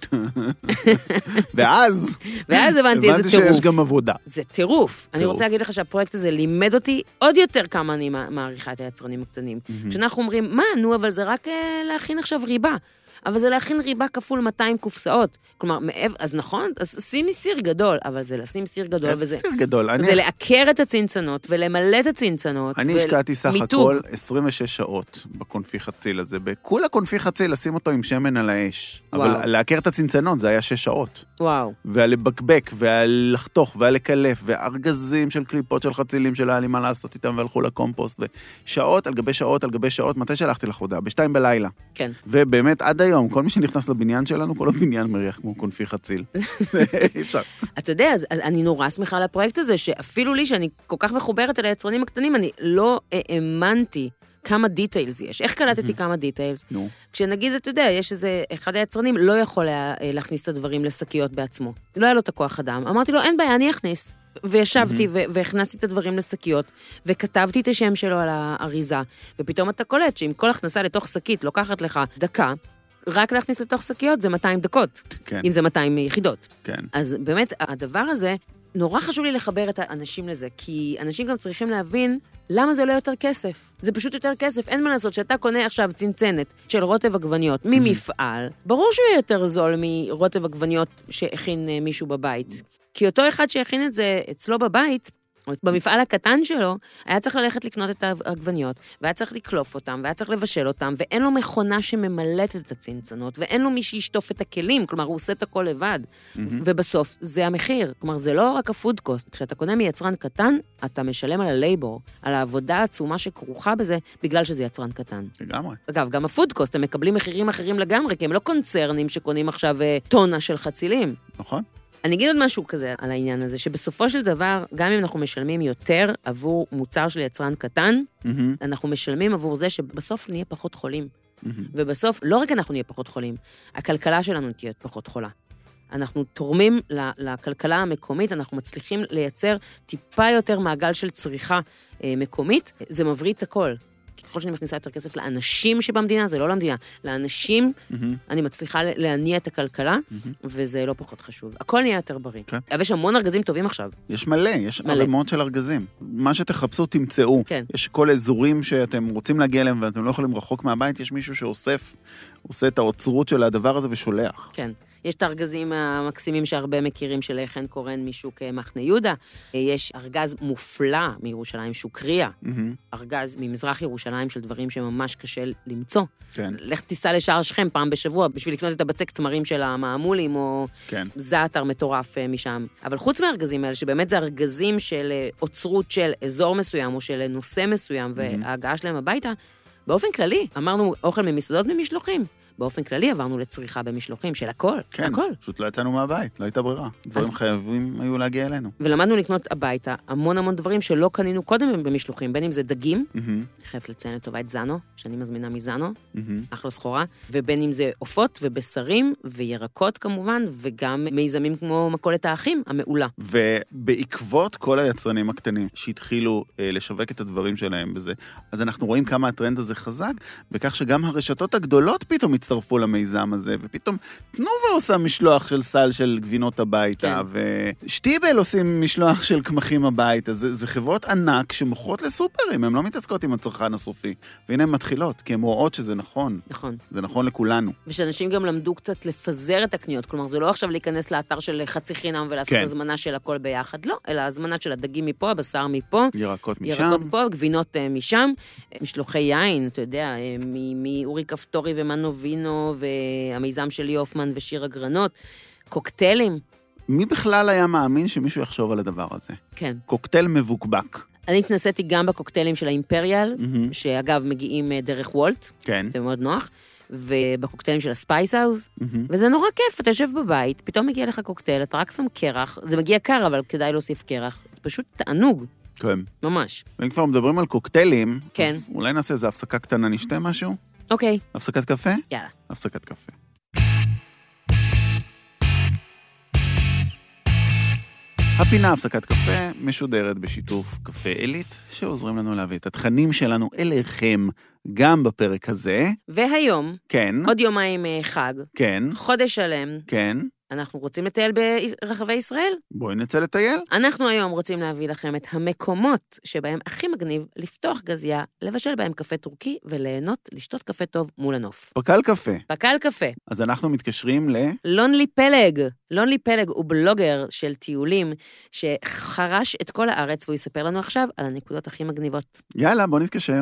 ואז, ואז הבנתי איזה טירוף. הבנתי שיש גם עבודה. זה טירוף. אני טירוף. רוצה להגיד לך שהפרויקט הזה לימד אותי עוד יותר כמה אני מעריכה את היצרנים הקטנים. כשאנחנו אומרים, מה, נו, אבל זה רק אה, להכין עכשיו ריבה. אבל זה להכין ריבה כפול מאתיים קופסאות. כלומר, מעבר, אז נכון, אז שימי סיר גדול, אבל זה לשים סיר גדול, איזה וזה, סיר גדול. אני- זה לעקר את הצנצנות, ולמלא את הצנצנות. אני ול- השקעתי סך מיתוג. הכל עשרים ושש שעות בקונפי חציל הזה. בכולה קונפי חציל, לשים אותו עם שמן על האש. וואו. אבל לעקר את הצנצנות זה היה שש שעות. וואו. והלבקבק, והלחתוך, והלקלף, וארגזים של קליפות של חצילים שלא היה לי מה לעשות איתם, והלכו לקומפוסט, ושעות על גבי שעות על גבי שעות, מתי שלחתי לך הודעה? בשתיים בלילה. כן. ובאמת, עד היום, כל מי שנכנס לבניין שלנו, כל הבניין מריח כמו קונפי חציל. אי אפשר. אתה יודע, אז, אז אני נורא שמחה על הפרויקט הזה, שאפילו לי, שאני כל כך מחוברת אל היצרנים הקטנים, אני לא האמנתי כמה דיטיילס יש. איך קלטתי כמה דיטיילס? נו. כשנגיד, אתה יודע, יש איזה, אחד היצרנים לא יכול היה להכניס את הדברים לשקיות בעצמו. לא היה לו את הכוח אדם. אמרתי לו, אין בעיה, אני אכניס. וישבתי ו- והכנסתי את הדברים לשקיות, וכתבתי את השם שלו על האריזה, ופתאום אתה קולט שאם כל הכנסה לתוך שקית לוקחת לך דקה, רק להכניס לתוך שקיות זה מאתיים דקות, כן, אם זה מאתיים יחידות. כן. אז באמת, הדבר הזה, נורא חשוב לי לחבר את האנשים לזה, כי אנשים גם צריכים להבין למה זה לא יותר כסף. זה פשוט יותר כסף, אין מה לעשות, שאתה קונה עכשיו צנצנת של רוטב עגבניות ממפעל, ברור שהוא יהיה יותר זול מרוטב עגבניות שהכין מישהו בבית. כי אותו אחד שהכין את זה אצלו בבית, במפעל הקטן שלו, היה צריך ללכת לקנות את העגבניות, והיה צריך לקלוף אותם, והיה צריך לבשל אותם, ואין לו מכונה שממלאת את הצנצנות, ואין לו מי שישטוף את הכלים, כלומר, הוא עושה את הכל לבד. ובסוף, זה המחיר. כלומר, זה לא רק הפוד קוסט. כשאתה קונה מיצרן קטן, אתה משלם על הלייבור, על העבודה העצומה שכרוכה בזה, בגלל שזה יצרן קטן. לגמרי. אגב, גם הפוד קוסט, הם מקבלים מחירים אחרים לגמרי, כי הם לא קונצרנים שקונים עכשיו טונה של חצילים. נכון. אני אגיד עוד משהו כזה על העניין הזה, שבסופו של דבר, גם אם אנחנו משלמים יותר עבור מוצר של יצרן קטן, mm-hmm. אנחנו משלמים עבור זה שבסוף נהיה פחות חולים. Mm-hmm. ובסוף, לא רק אנחנו נהיה פחות חולים, הכלכלה שלנו תהיה פחות חולה. אנחנו תורמים לכלכלה המקומית, אנחנו מצליחים לייצר טיפה יותר מעגל של צריכה מקומית, זה מבריא את הכל. ככל שאני מכניסה יותר כסף לאנשים שבמדינה, זה לא למדינה, לאנשים, mm-hmm. אני מצליחה להניע את הכלכלה, mm-hmm. וזה לא פחות חשוב. הכל נהיה יותר בריא. Okay. אבל יש המון ארגזים טובים עכשיו. יש מלא, יש ערימות של ארגזים. מה שתחפשו, תמצאו. כן. יש כל אזורים שאתם רוצים להגיע אליהם, ואתם לא יכולים רחוק מהבית, יש מישהו שאוסף, עושה את האוצרות של הדבר הזה ושולח. כן. יש את הארגזים המקסימים שהרבה מכירים של חן קורן משוק מחנה יהודה. יש ארגז מופלא מירושלים, שוקריה. Mm-hmm. ארגז ממזרח ירושלים של דברים שממש קשה למצוא. כן. לך תיסע לשער שכם פעם בשבוע, בשביל לקנות את הבצק תמרים של המעמולים, או כן. זעתר מטורף משם. אבל חוץ מהארגזים האלה, שבאמת זה ארגזים של אוצרות של אזור מסוים, או של נושא מסוים, mm-hmm. וההגעה שלהם הביתה, באופן כללי, אמרנו אוכל ממסעדות ממשלוחים. באופן כללי עברנו לצריכה במשלוחים של הכל, כן, הכל. פשוט לא יצאנו מהבית, לא הייתה ברירה. דברים אז... חייבים היו להגיע אלינו. ולמדנו לקנות הביתה המון המון דברים שלא קנינו קודם במשלוחים, בין אם זה דגים, mm-hmm. אני חייבת לציין לטובה את זנו, שאני מזמינה מזנו, mm-hmm. אחלה סחורה, ובין אם זה עופות ובשרים וירקות כמובן, וגם מיזמים כמו מכולת האחים, המעולה. ובעקבות כל היצרנים הקטנים שהתחילו אה, לשווק את הדברים שלהם בזה, אז אנחנו רואים כמה הטרנד הזה חזק, בכך שגם הרשתות הגדולות פתאום הצטרפו למיזם הזה, ופתאום תנובה עושה משלוח של סל של גבינות הביתה, כן. ושטיבל עושים משלוח של קמחים הביתה. זה, זה חברות ענק שמוכרות לסופרים, הן לא מתעסקות עם הצרכן הסופי. והנה הן מתחילות, כי הן רואות שזה נכון. נכון. זה נכון לכולנו. ושאנשים גם למדו קצת לפזר את הקניות, כלומר, זה לא עכשיו להיכנס לאתר של חצי חינם ולעשות כן. הזמנה של הכל ביחד, לא, אלא הזמנה של הדגים מפה, הבשר מפה, ירקות משם, ירקות פה, גבינות משם, משלוחי יין, אתה יודע, מאורי כפתורי ומנובינו, והמיזם של יופמן ושיר הגרנות, קוקטיילים. מי בכלל היה מאמין שמישהו יחשוב על הדבר הזה? כן. קוקטייל מבוקבק. אני התנסיתי גם בקוקטיילים של האימפריאל, mm-hmm. שאגב מגיעים דרך וולט, כן. זה מאוד נוח, ובקוקטיילים של הספייס האוס, mm-hmm. וזה נורא כיף, אתה יושב בבית, פתאום מגיע לך קוקטייל, אתה רק שם קרח, זה מגיע קר, אבל כדאי להוסיף קרח, זה פשוט תענוג. כן. ממש. ואם כבר מדברים על קוקטיילים, כן. אז אולי נעשה איזו הפסקה קטנה, נשתה משהו? אוקיי. הפסקת קפה? יאללה. הפסקת קפה. הפינה הפסקת קפה משודרת בשיתוף קפה אלית, שעוזרים לנו להביא את התכנים שלנו אליכם גם בפרק הזה. והיום, כן. עוד יומיים חג. כן. חודש שלם. כן. אנחנו רוצים לטייל ברחבי ישראל? בואי נצא לטייל. אנחנו היום רוצים להביא לכם את המקומות שבהם הכי מגניב לפתוח גזייה, לבשל בהם קפה טורקי וליהנות, לשתות קפה טוב מול הנוף. פקל קפה. פקל קפה. אז אנחנו מתקשרים ל... לונלי פלג. לונלי פלג הוא בלוגר של טיולים שחרש את כל הארץ, והוא יספר לנו עכשיו על הנקודות הכי מגניבות. יאללה, בוא נתקשר.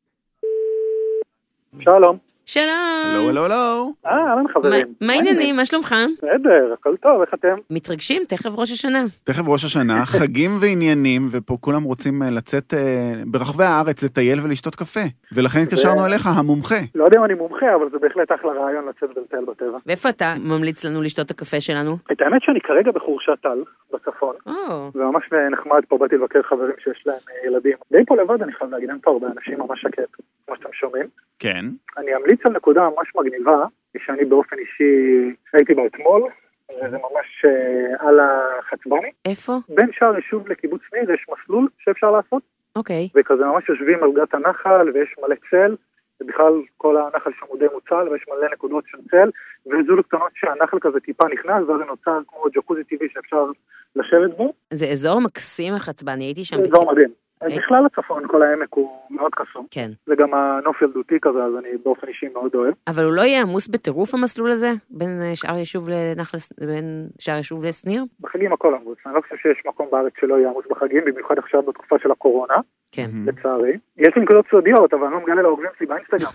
שלום. שלום. הלו, הלו, הלו. אה, אהלן חברים. מה העניינים? מה שלומך? בסדר, הכל טוב, איך אתם? מתרגשים, תכף ראש השנה. תכף ראש השנה, חגים ועניינים, ופה כולם רוצים לצאת ברחבי הארץ לטייל ולשתות קפה. ולכן התקשרנו אליך, המומחה. לא יודע אם אני מומחה, אבל זה בהחלט אחלה רעיון לצאת ולטייל בטבע. ואיפה אתה ממליץ לנו לשתות את הקפה שלנו? את האמת שאני כרגע בחורשת טל, בצפון. זה ממש נחמד פה, באתי לבקר חברים שיש להם ילדים. די פה לבד, אני חייב להגיד, אין פה הרבה אנשים ממש שקט, כמו שאתם שומעים. כן. אני אמליץ על נקודה ממש מגניבה, שאני באופן אישי הייתי בה אתמול, זה ממש על החצבני. איפה? בין שער יישוב לקיבוץ ניר יש מסלול שאפשר לעשות. אוקיי. וכזה ממש יושבים על גת הנחל ויש מלא צל, ובכלל כל הנחל שמודי מוצל ויש מלא נקודות של צל, וזו קטנות שהנחל כזה טיפה נכנס, ואז זה נוצר כמו ג'קוזי טבעי שאפשר לשבת בו. זה אזור מקסים החצבני, הייתי שם. זה אזור מדהים. בכלל הצפון, כל העמק הוא מאוד קסום. כן. זה גם הנוף ילדותי כזה, אז אני באופן אישי מאוד אוהב. אבל הוא לא יהיה עמוס בטירוף המסלול הזה, בין שאר יישוב לנחל, בין שאר יישוב לסניר? בחגים הכל עמוס. אני לא חושב שיש מקום בארץ שלא יהיה עמוס בחגים, במיוחד עכשיו בתקופה של הקורונה. כן. לצערי. יש לי נקודות סודיות, אבל אני לא מגלה לעוקבים שלי באינסטגרם.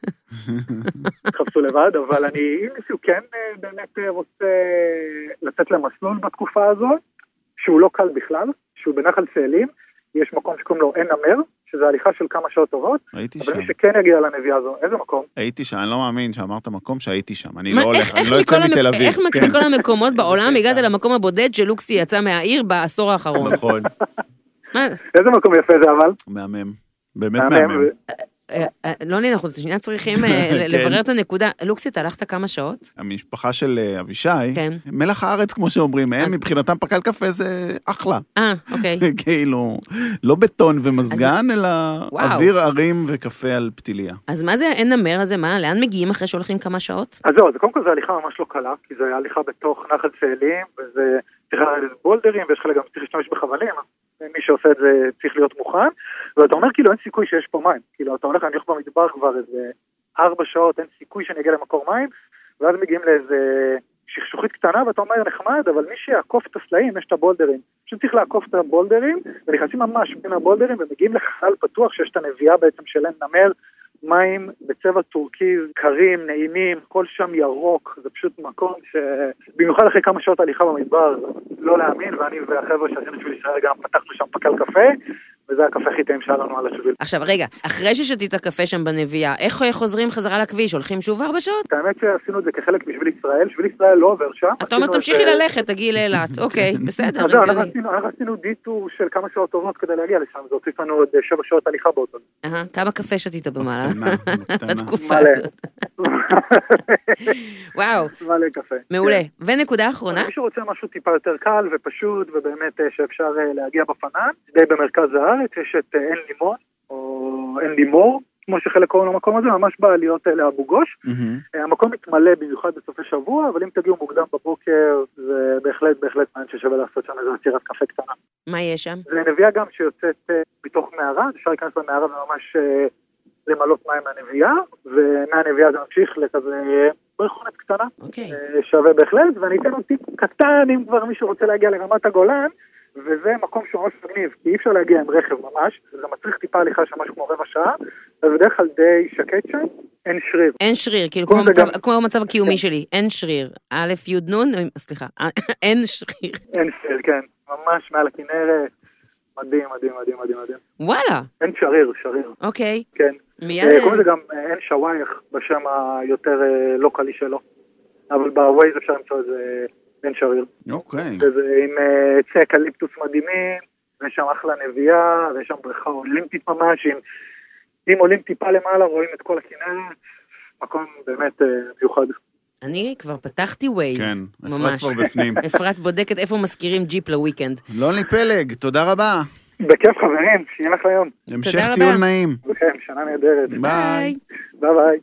תחפשו לבד, אבל אני, אם מישהו כן באמת רוצה לצאת למסלול בתקופה הזאת, שהוא לא קל בכלל, שהוא בנחל צאלים, יש מקום שקוראים לו עין נמר, שזה הליכה של כמה שעות טובות, אבל שם. מי שכן יגיע לנביאה הזו, איזה מקום? הייתי שם, אני לא מאמין שאמרת מקום שהייתי שם, אני לא הולך, אני לא יוצא מתל אביב. איך מכל המקומות בעולם הגעת למקום הבודד שלוקסי יצא מהעיר בעשור האחרון? נכון. איזה מקום יפה זה אבל? מהמם, באמת מהמם. לוני, אנחנו שנייה צריכים לברר את הנקודה. לוקסי, אתה הלכת כמה שעות? המשפחה של אבישי, מלח הארץ כמו שאומרים, הם מבחינתם פקל קפה זה אחלה. אה, אוקיי. כאילו, לא בטון ומזגן, אלא אוויר ערים וקפה על פתיליה. אז מה זה עין נמר הזה? מה? לאן מגיעים אחרי שהולכים כמה שעות? אז זהו, קודם כל זה הליכה ממש לא קלה, כי זה הליכה בתוך נחל צאלים, וזה צריך לרדת בולדרים, ויש חלק גם צריך להשתמש בחבלים, מי שעושה את זה צריך להיות מוכן, ואתה אומר כאילו אין סיכוי שיש פה מים, כאילו אתה הולך להניח במדבר כבר איזה ארבע שעות, אין סיכוי שאני אגיע למקור מים, ואז מגיעים לאיזה שכשוכית קטנה, ואתה אומר נחמד, אבל מי שיעקוף את הסלעים, יש את הבולדרים, פשוט צריך לעקוף את הבולדרים, ונכנסים ממש בין הבולדרים, ומגיעים לחלל פתוח שיש את הנביאה בעצם של עין נמר, מים בצבע טורקיז, קרים, נעימים, כל שם ירוק, זה פשוט מקום שבמיוחד אחרי כמה שעות הליכה במדבר, לא להאמין, ואני והחבר'ה שעשינו שביל ישראל גם פתחנו שם פקל קפה, וזה הקפה הכי טעים שהיה לנו על השביל. עכשיו רגע, אחרי ששתית קפה שם בנביאה, איך חוזרים חזרה לכביש? הולכים שוב ארבע שעות? האמת שעשינו את זה כחלק משביל ישראל, שביל ישראל לא עובר שם. אתה אומר, תמשיכי ללכת, תגיעי לאילת, אוקיי, בסדר. אנחנו עשינו דיטור של כמה שעות טובות כדי להגיע לשם, זה הוסיף לנו עוד שבע שעות הליכה באותו. כמה קפה שתית במעלה? בתקופה הזאת. וואו. מלא קפה. מעולה. ונקודה אחרונה? מי שרוצה משהו טיפה יותר קל ופשוט, ובאמת שאפשר להגיע בפנן, די במרכז הארץ, יש את עין לימון, או עין לימור, כמו שחלק קוראים למקום הזה, ממש בעליות לאבו גוש. המקום מתמלא במיוחד בסופי שבוע, אבל אם תגיעו מוקדם בבוקר, זה בהחלט, בהחלט מעניין ששווה לעשות שם איזו עצירת קפה קטנה. מה יש שם? זה נביאה גם שיוצאת בתוך מערה, אפשר להיכנס במערה וממש למלות מים מהנביאה, ומהנביאה זה ממשיך לכזה ברכונת קטנה. שווה בהחלט, ואני אתן עוד טיפ קטן, אם כבר מישהו רוצה להגיע לרמת הגולן, וזה מקום שהוא ממש מגניב, כי אי אפשר להגיע עם רכב ממש, זה מצריך טיפה הליכה של משהו כמו רבע שעה, אז בדרך כלל די שקט שם, אין שריר. אין שריר, כאילו כמו המצב הקיומי שלי, אין שריר. א', י', נ', סליחה, אין שריר. אין שריר, כן, ממש מעל הכנרת, מדהים, מדהים, מדהים, מדהים, מדהים. וואלה. אין שריר, שריר. אוקיי. כן. מיד... קוראים לזה גם אין שווייך בשם היותר לא קלי שלו, אבל בווייז אפשר למצוא את זה... אין שריר. אוקיי. וזה עם עצי אקליפטוס מדהימים, ויש שם אחלה נביאה, ויש שם בריכה אולימפית ממש, עם, אם עולים טיפה למעלה, רואים את כל הכנרת, מקום באמת מיוחד. אני כבר פתחתי ווייז. כן, אפרת כבר בפנים. אפרת בודקת איפה מזכירים ג'יפ לוויקנד. לוני פלג, תודה רבה. בכיף חברים, שיהיה לך היום. המשך טיול נעים. בכם, שנה נהדרת. ביי. ביי ביי.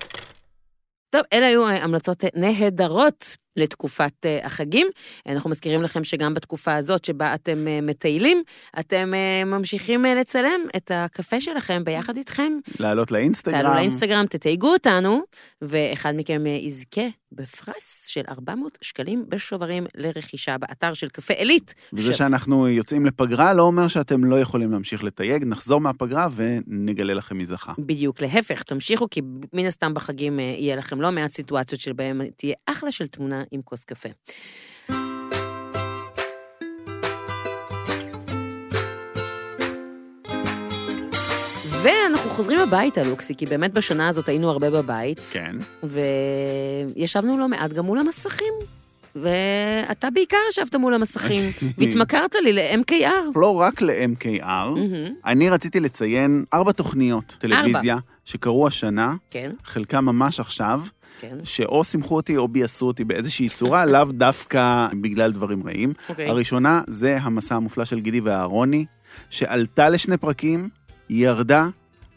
טוב, אלה היו המלצות נהדרות לתקופת החגים. אנחנו מזכירים לכם שגם בתקופה הזאת שבה אתם מטיילים, אתם ממשיכים לצלם את הקפה שלכם ביחד איתכם. לעלות לאינסטגרם. תעלו לאינסטגרם, תתייגו אותנו, ואחד מכם יזכה בפרס של ארבע מאות שקלים בשוברים לרכישה באתר של קפה אלית. וזה ש... שאנחנו יוצאים לפגרה לא אומר שאתם לא יכולים להמשיך לתייג, נחזור מהפגרה ונגלה לכם מי זכה. בדיוק, להפך, תמשיכו, כי מן הסתם בחגים יהיה לכם לא מעט סיטואציות של בהם תהיה אחלה של תמונה עם כוס קפה. ואנחנו חוזרים הביתה, לוקסי, כי באמת בשנה הזאת היינו הרבה בבית. כן. וישבנו לא מעט גם מול המסכים. ואתה בעיקר ישבת מול המסכים, והתמכרת לי ל-אם קיי אר. לא רק ל-אם קיי אר, אני רציתי לציין ארבע תוכניות טלוויזיה שקרו השנה, חלקם ממש עכשיו, שאו שמחו אותי או ביאסו אותי באיזושהי צורה, לאו דווקא בגלל דברים רעים. הראשונה זה המסע המופלא של גידי והארוני, שעלתה לשני פרקים, ירדה,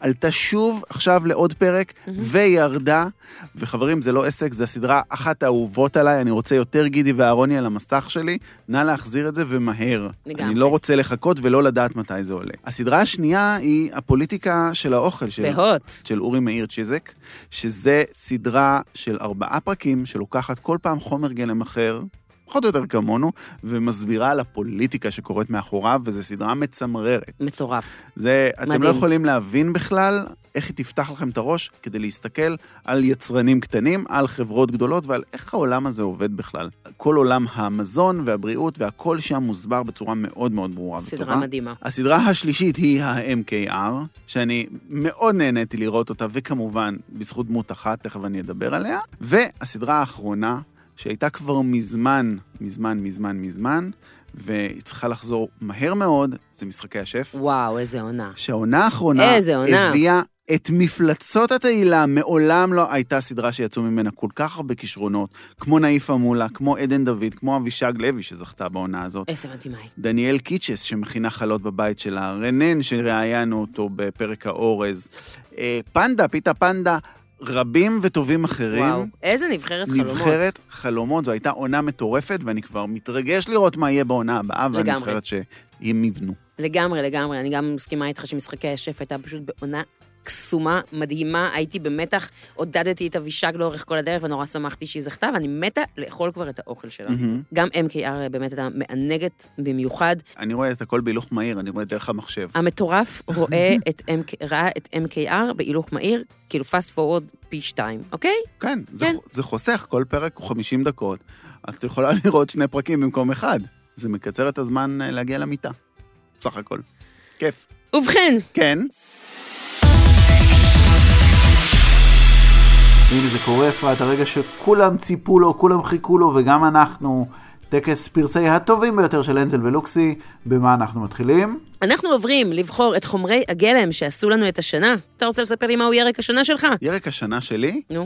עלתה שוב עכשיו לעוד פרק, וירדה, וחברים, זה לא עסק, זה הסדרה אחת האהובות עליי, אני רוצה יותר גידי ואהרוני על המסך שלי, נא להחזיר את זה ומהר. לגמרי. אני לא רוצה לחכות ולא לדעת מתי זה עולה. הסדרה השנייה היא הפוליטיקה של האוכל, של, של אורי מאיר צ'יזק, שזה סדרה של ארבעה פרקים, שלוקחת כל פעם חומר גלם אחר, פחות או יותר כמונו, ומסבירה על הפוליטיקה שקורית מאחוריו, וזו סדרה מצמררת. מטורף. זה, אתם לא יכולים להבין בכלל איך היא תפתח לכם את הראש, כדי להסתכל על יצרנים קטנים, על חברות גדולות, ועל איך העולם הזה עובד בכלל. כל עולם המזון והבריאות, והכל שם מוסבר בצורה מאוד מאוד ברורה וטובה. סדרה מדהימה. הסדרה השלישית היא ה-אם קיי אר, שאני מאוד נהניתי לראות אותה, וכמובן, בזכות דמות אחת, תכף אני אדבר עליה. והסדרה האחרונה, שהייתה כבר מזמן, מזמן, מזמן, מזמן, והיא צריכה לחזור מהר מאוד, זה משחקי השף. וואו, איזה עונה. שהעונה האחרונה הביאה את מפלצות התהילה, מעולם לא הייתה סדרה שיצאו ממנה כל כך הרבה כישרונות, כמו נאיף אמולה, כמו עדן דוד, כמו אבישג לוי שזכתה בעונה הזאת. איזה מדהימה. דניאל קיצ'ס שמכינה חלות בבית שלה, רנן שראיינו אותו בפרק האורז, פנדה, פיתה פנדה, רבים וטובים אחרים. וואו, איזה נבחרת חלומות. נבחרת חלומות, זו הייתה עונה מטורפת, ואני כבר מתרגש לראות מה יהיה בעונה הבאה, והנבחרת שהם יבנו. לגמרי, לגמרי. אני גם מסכימה איתך שמשחקי השף הייתה פשוט בעונה קסומה, מדהימה. הייתי במתח, עודדתי את אבישג לאורך כל הדרך, ונורא שמחתי שהיא זכתה, ואני מתה לאכול כבר את האוכל שלה. גם אם קיי אר באמת הייתה מענגת במיוחד. אני רואה את הכל בהילוך מהיר, אני רואה דרך המחשב. המטורף רואה את אם קיי אר בהילוך מהיר, כאילו fast forward פי שתיים, אוקיי? כן, זה חוסך, כל פרק הוא חמישים דקות, אז את יכולה לראות שני פרקים במקום אחד. זה מקצר את הזמן להגיע למיטה. סך הכל. כיף. ובכן. כן. הנה זה קורה, אפרת, הרגע שכולם ציפו לו, כולם חיכו לו, וגם אנחנו, טקס פרסי הטובים ביותר של אנזל ולוקסי. במה אנחנו מתחילים? אנחנו עוברים לבחור את חומרי הגלם שעשו לנו את השנה. אתה רוצה לספר לי מהו ירק השנה שלך? ירק השנה שלי? נו.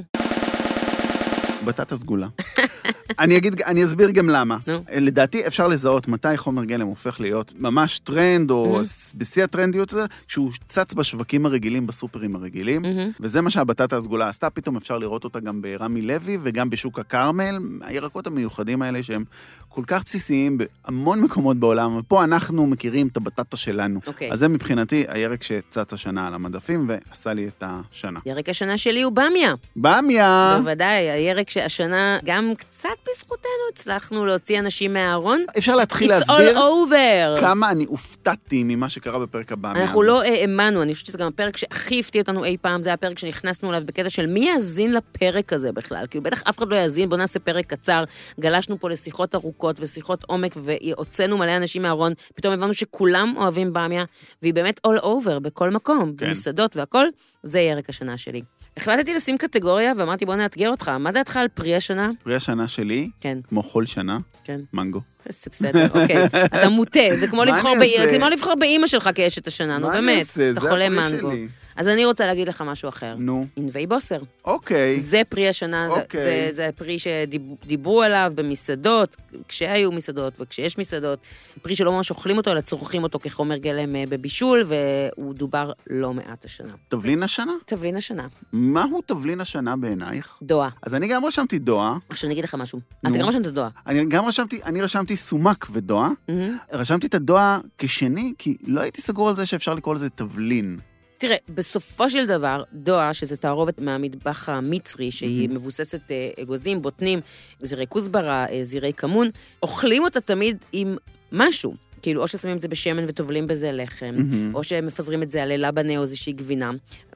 בטטה סגולה. אני אגיד, אני אסביר גם למה. לדעתי אפשר לזהות מתי חומר גלם הופך להיות ממש טרנד, או בשיא הטרנדיות הזה, כשהוא צץ בשווקים הרגילים, בסופרים הרגילים, וזה מה שהבטטה הסגולה עשתה, פתאום אפשר לראות אותה גם ברמי לוי, וגם בשוק הקרמל, הירקות המיוחדים האלה שהם כל כך בסיסיים בהמון מקומות בעולם, ופה אנחנו מכירים את הבטטה שלנו. אז זה מבחינתי הירק שצץ השנה על המדפים, ועשה לי את השנה. ירק השנה שלי הוא במיה. במיה! בוודאי, הירק שהשנה גם קצת בזכותנו הצלחנו להוציא אנשים מהארון. אפשר להתחיל It's להסביר all over. כמה אני הופתעתי ממה שקרה בפרק הבא. אנחנו לא האמנו, אני חושבת שזה גם הפרק שהכי הפתיע אותנו אי פעם, זה הפרק שנכנסנו אליו בקטע של מי יאזין לפרק הזה בכלל, כאילו בטח אף אחד לא יאזין, בוא נעשה פרק קצר, גלשנו פה לשיחות ארוכות ושיחות עומק, והוצאנו מלא אנשים מהארון, פתאום הבנו שכולם אוהבים במיה, והיא באמת all over בכל מקום, כן. במסעדות והכל, זה ירק השנה שלי. החלטתי לשים קטגוריה, ואמרתי, בוא נאתגר אותך. מה דעתך על פרי השנה? פרי השנה שלי? כן. כמו חול שנה? כן. מנגו. זה בסדר, אוקיי. אתה מוטה, זה כמו לבחור באמא שלך כאשת השנה, נו באמת. אתה חולה מנגו. אז אני רוצה להגיד לך משהו אחר. נו. ענבי בוסר. אוקיי. זה פרי השנה, אוקיי. זה, זה פרי שדיברו עליו במסעדות, כשהיו מסעדות וכשיש מסעדות. פרי שלא ממש אוכלים אותו, אלא צורכים אותו כחומר גלם בבישול, והוא דובר לא מעט השנה. תבלין השנה? תבלין השנה. מהו תבלין השנה בעינייך? דואה. אז אני גם רשמתי דואה. עכשיו אני אגיד לך משהו. אתה גם רשמת דואה. אני גם רשמתי, אני רשמתי סומק ודואה. רשמתי את הדואה כשני, כי לא הייתי סגור על זה שאפשר לקרוא לזה תבלין. תראה, בסופו של דבר, דואה, שזה תערובת מהמטבח המצרי, שהיא מבוססת אגוזים, בוטנים, זירי כוסברה, זירי כמון, אוכלים אותה תמיד עם משהו. כאילו, או ששמים את זה בשמן וטובלים בזה לחם, או שמפזרים את זה על לבנה או איזושהי גבינה.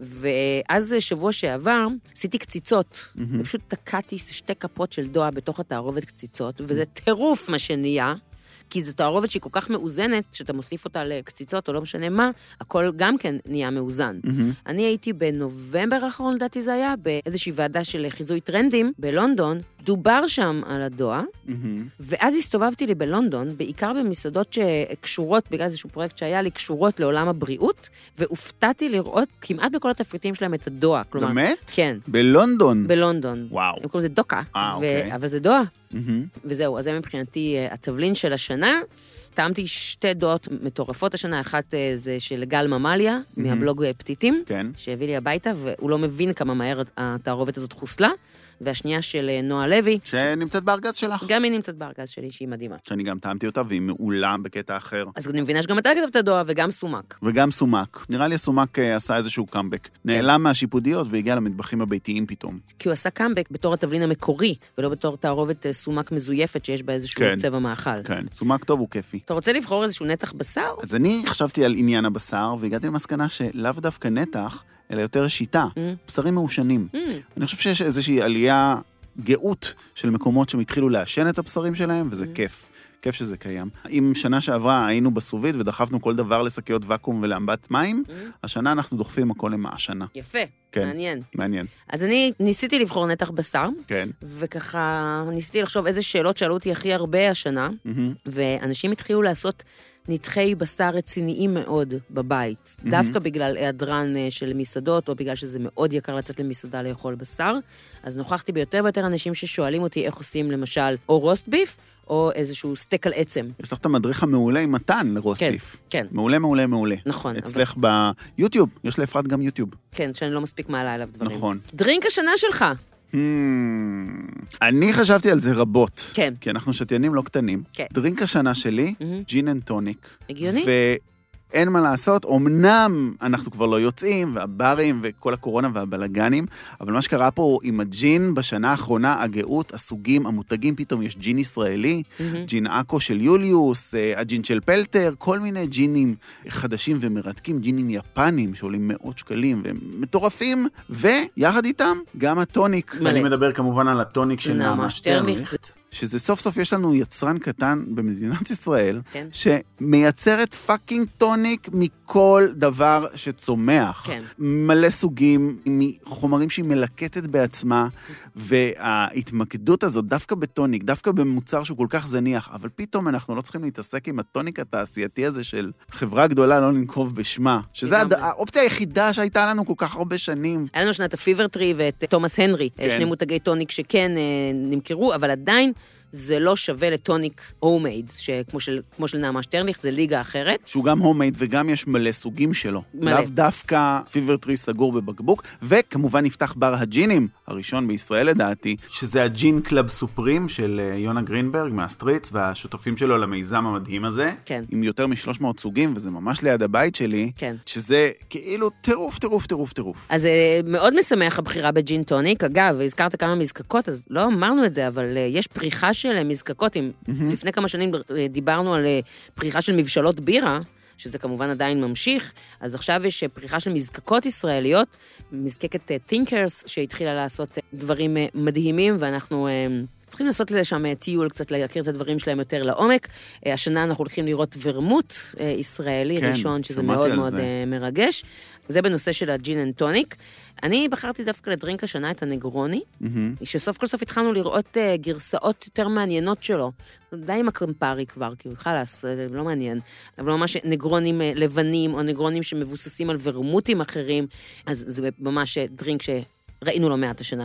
ואז שבוע שעבר, עשיתי קציצות, ופשוט תקעתי שתי כפות של דואה בתוך התערובת קציצות, וזה טירוף מה שנהיה, כי זו תערובת שהיא כל כך מאוזנת, שאתה מוסיף אותה לקציצות או לא משנה מה, הכל גם כן נהיה מאוזן. Mm-hmm. אני הייתי בנובמבר האחרון, לדעתי זה היה, באיזושהי ועדה של חיזוי טרנדים בלונדון, דובר שם על הדואה, mm-hmm. ואז הסתובבתי לי בלונדון, בעיקר במסעדות שקשורות, בגלל איזשהו פרויקט שהיה לי, קשורות לעולם הבריאות, והופתעתי לראות כמעט בכל התפריטים שלהם את הדואה. כלומר, באמת? כן. בלונדון? בלונדון. וואו. הם קוראים לזה דוקה, אה, ו... אוקיי. אבל זה דואה. Mm-hmm. וזהו, אז זה מבחינתי התבלין של השנה, טעמתי שתי דעות מטורפות השנה, אחת זה של גל ממליה, מהבלוג פתיתים, כן. שהביא לי הביתה, והוא לא מבין כמה מהר התערובת הזאת חוסלה, והשנייה של נועה לוי. שנמצאת בארגז שלך. גם היא נמצאת בארגז שלי, שהיא מדהימה. שאני גם טעמתי אותה, והיא מעולה בקטע אחר. אז אני מבינה שגם אתה כתבת דועה, וגם סומק. וגם סומק. נראה לי סומק עשה איזשהו קאמבק. נעלם מהשיפודיות והגיע למטבחים הביתיים פתאום. כי הוא עשה קאמבק בתור התבלין המקורי, ולא בתור תערובת סומק מזויפת שיש בה איזשהו צבע מאכל. כן, סומק טוב הוא כיפי. אתה רוצה לבחור איזשהו נתח בשר? אז אני חשבתי על עניין הבשר, והגעתי למסקנה שלאו דווקא נתח, אלא יותר שיטה, mm. בשרים מעושנים. Mm. אני חושב שיש איזושהי עלייה גאות של מקומות שהם התחילו לעשן את הבשרים שלהם, וזה mm. כיף. כיף שזה קיים. אם שנה שעברה היינו בסובית ודחפנו כל דבר לשקיות וקום ולאמבט מים, mm. השנה אנחנו דוחפים הכל למעשנה. יפה, כן, מעניין. מעניין. אז אני ניסיתי לבחור נתח בשר, כן. וככה ניסיתי לחשוב איזה שאלות שאלו אותי הכי הרבה השנה, mm-hmm. ואנשים התחילו לעשות נתחי בשר רציניים מאוד בבית, mm-hmm. דווקא בגלל היעדרן של מסעדות, או בגלל שזה מאוד יקר לצאת למסעדה לאכול בשר, אז נוכחתי ביותר ויותר אנשים ששואלים אותי איך עושים למשל או רוסט ביף, או איזשהו סטייק על עצם. יש לך את המדריך המעולה עם מתן לרוסט כן, ביף. כן. מעולה, מעולה, מעולה. נכון. אצלך אבל... ביוטיוב, יש לאפרת גם יוטיוב. כן, שאני לא מספיק מעלה אליו דברים. נכון. דרינק השנה שלך. Hmm, אני חשבתי על זה רבות. כן. כי אנחנו שתיינים לא קטנים. כן. דרינק השנה שלי, ג'ין אנד טוניק. הגיוני? אין מה לעשות, אמנם אנחנו כבר לא יוצאים, והברים וכל הקורונה והבלגנים, אבל מה שקרה פה עם הג'ין בשנה האחרונה, הגאות, הסוגים, המותגים, פתאום יש ג'ין ישראלי, mm-hmm. ג'ין אקו של יוליוס, הג'ין של פלטר, כל מיני ג'ינים חדשים ומרתקים, ג'ינים יפנים שעולים מאות שקלים ומטורפים, ויחד איתם גם הטוניק. מלא. אני מדבר כמובן על הטוניק של נעמה שטרליך. שזה סוף סוף יש לנו יצרן קטן במדינת ישראל, כן. שמייצרת פאקינג טוניק מכל דבר שצומח. כן. מלא סוגים, מחומרים שהיא מלקטת בעצמה, וההתמקדות הזאת, דווקא בטוניק, דווקא במוצר שהוא כל כך זניח, אבל פתאום אנחנו לא צריכים להתעסק עם הטוניק התעשייתי הזה של חברה גדולה, לא לנקוב בשמה, שזה הד... האופציה היחידה שהייתה לנו כל כך הרבה שנים. היה לנו שנת הפיבר טרי ואת תומאס הנרי, כן. שני מותגי טוניק שכן נמכרו, אבל עדיין זה לא שווה לטוניק הומייד, שכמו של, כמו של נעמה שטרליך, זה ליגה אחרת. שהוא גם הומייד וגם יש מלא סוגים שלו. מלא. לאו דווקא פיבר טרי סגור בבקבוק, וכמובן נפתח בר הג'ינים, הראשון בישראל לדעתי, שזה הג'ין קלאב סופרים של יונה גרינברג מהסטריטס, והשותפים שלו למיזם המדהים הזה, כן. עם יותר מ-שלוש מאות סוגים, וזה ממש ליד הבית שלי, כן. שזה כאילו טירוף, טירוף, טירוף, טירוף. אז מאוד משמח הבחירה בג'ין טוניק. אגב, הזכרת כמה מזקקות, אז לא אמרנו את זה, אבל יש פריחה של מזקקות. אם mm-hmm. לפני כמה שנים דיברנו על פריחה של מבשלות בירה, שזה כמובן עדיין ממשיך, אז עכשיו יש פריחה של מזקקות ישראליות, מזקקת Thinkers, שהתחילה לעשות דברים מדהימים, ואנחנו צריכים לעשות לשם טיול, קצת להכיר את הדברים שלהם יותר לעומק. השנה אנחנו הולכים לראות ורמוט ישראלי כן, ראשון, שזה מאוד מאוד זה. מרגש. זה בנושא של הג'ין אנד טוניק. אני בחרתי דווקא לדרינק השנה את הנגרוני, mm-hmm. שסוף כל סוף התחלנו לראות uh, גרסאות יותר מעניינות שלו. די עם הקמפרי כבר, כי חלס, זה לא מעניין. אבל ממש נגרונים לבנים, או נגרונים שמבוססים על ורמוטים אחרים, אז זה ממש דרינק שראינו לו מעט השנה.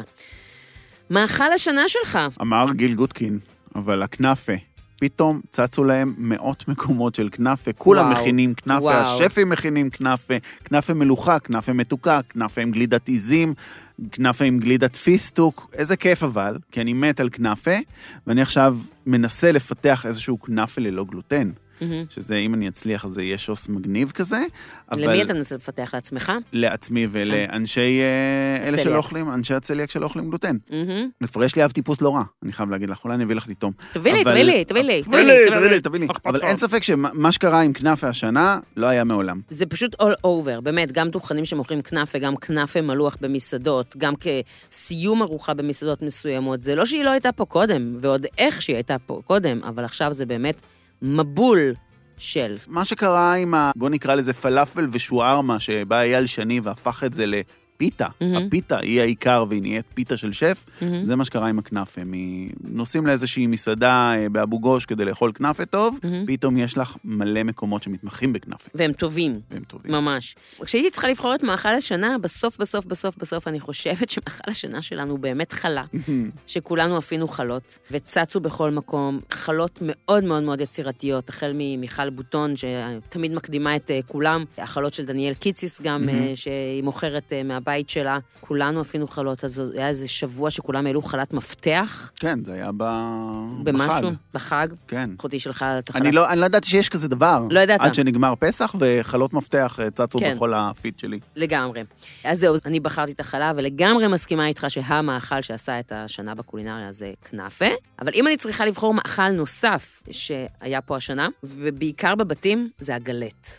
מאכל השנה שלך? אמר גיל גוטקין, אבל הכנאפה. פתאום צצו להם מאות מקומות של כנאפה, כולם וואו, מכינים כנאפה, וואו. השפים מכינים כנאפה, כנאפה מלוכה, כנאפה מתוקה, כנאפה עם גלידת עיזים, כנאפה עם גלידת פיסטוק, איזה כיף אבל, כי אני מת על כנאפה, ואני עכשיו מנסה לפתח איזשהו כנאפה ללא גלוטן. שזה, אם אני אצליח, זה יהיה שוס מגניב כזה. למי אתה מנסה לפתח? לעצמך? לעצמי ולאנשי אלה שלא אוכלים, אנשי הצליאק שלא אוכלים גלוטן. וכבר יש לי אב טיפוס לא רע, אני חייב להגיד לך, אולי אני אביא לך לטום. תביא לי, תביא לי, תביא לי. תביא לי, תביא לי, תביא לי. אבל אין ספק שמה שקרה עם כנאפה השנה, לא היה מעולם. זה פשוט all over, באמת, גם דוכנים שמוכרים כנאפה, גם כנאפה מלוח במסעדות, גם כסיום ארוחה במסעדות מסוימות. זה לא שהיא לא הייתה פה קודם, ועוד איך שהיא הייתה פה קודם, אבל עכשיו זה באמת מבול של. מה שקרה עם ה... בוא נקרא לזה פלאפל ושוארמה, שבא אייל שני והפך את זה פיתה. הפיתה היא העיקר והיא נהיית פיתה של שף. זה מה שקרה עם הכנאפה. נוסעים לאיזושהי מסעדה באבו גוש כדי לאכול כנאפה טוב, פתאום יש לך מלא מקומות שמתמחים בכנאפה. והם טובים. והם טובים. ממש. כשהייתי צריכה לבחור את מאכל השנה, בסוף, בסוף, בסוף, בסוף, אני חושבת שמאכל השנה שלנו באמת חלה, שכולנו אפינו חלות, וצצו בכל מקום, חלות מאוד מאוד מאוד יצירתיות, החל ממיכל בוטון, שתמיד מקדימה את כולם, החלות של דניאל קיציס גם, שהיא מוכרת מהבית שלה, כולנו אפינו חלות, אז היה איזה שבוע שכולם העלו חלת מפתח. כן, זה היה במשהו, בחג. כן. אחותי שלך את החלת. אני לא, אני לא ידעתי שיש כזה דבר. לא ידעת. עד שנגמר פסח, וחלות מפתח צצו כן. בכל הפיד שלי. לגמרי. אז זהו, אני בחרתי את החלה, ולגמרי מסכימה איתך שהמאכל שעשה את השנה בקולינריה זה כנאפה, אבל אם אני צריכה לבחור מאכל נוסף שהיה פה השנה, ובעיקר בבתים, זה הגלט.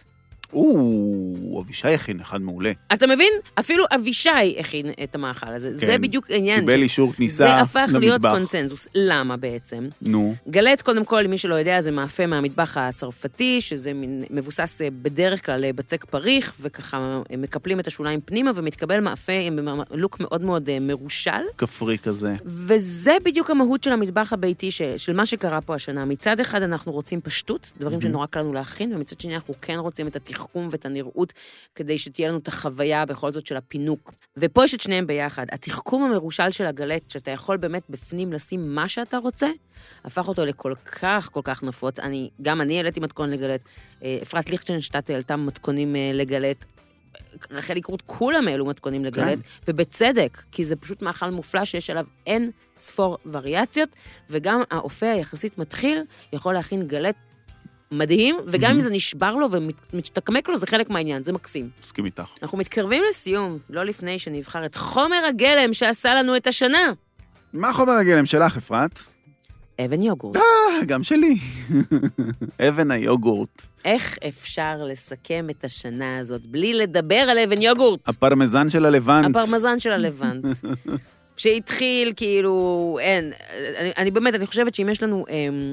או, אבישי הכין אחד מעולה. אתה מבין? אפילו אבישי הכין את המאכל הזה. כן. זה בדיוק עניין. קיבל אישור כניסה למטבח. זה הפך להיות קונצנזוס. למה בעצם? נו. גלט, קודם כל, מי שלא יודע, זה מאפה מהמטבח הצרפתי, שזה מבוסס בדרך כלל בצק פריך, וככה מקפלים את השוליים פנימה, ומתקבל מאפה עם לוק מאוד מאוד מרושל. כפרי כזה. וזה בדיוק המהות של המטבח הביתי, של, של מה שקרה פה השנה. מצד אחד אנחנו רוצים פשטות, דברים שנורא קל לנו להכין, ומצד שני אנחנו כן רוצים את התחכום ואת הנראות, כדי שתהיה לנו את החוויה בכל זאת של הפינוק. ופה יש את שניהם ביחד. התחכום המרושל של הגלט, שאתה יכול באמת בפנים לשים מה שאתה רוצה, הפך אותו לכל כך, כל כך נפוץ. אני, גם אני העליתי מתכון לגלט. אפרת ליכטנשטט העלתה מתכונים לגלט. רחל יקרות, כולם העלו מתכונים לגלט, ובצדק, כי זה פשוט מאכל מופלא שיש עליו אין ספור וריאציות, וגם האופה היחסית מתחיל, יכול להכין גלט מדהים, וגם אם זה נשבר לו ומשתקמק לו, זה חלק מהעניין, זה מקסים. מסכים איתך. אנחנו מתקרבים לסיום, לא לפני שנבחר את חומר הגלם שעשה לנו את השנה. מה חומר הגלם שלך, אפרת? אבן יוגורט. אה, גם שלי. אבן היוגורט. איך אפשר לסכם את השנה הזאת בלי לדבר על אבן יוגורט? הפרמזן של הלבנט. הפרמזן של הלבנט. שהתחיל כאילו, אין, אני, אני באמת, אני חושבת שאם יש לנו...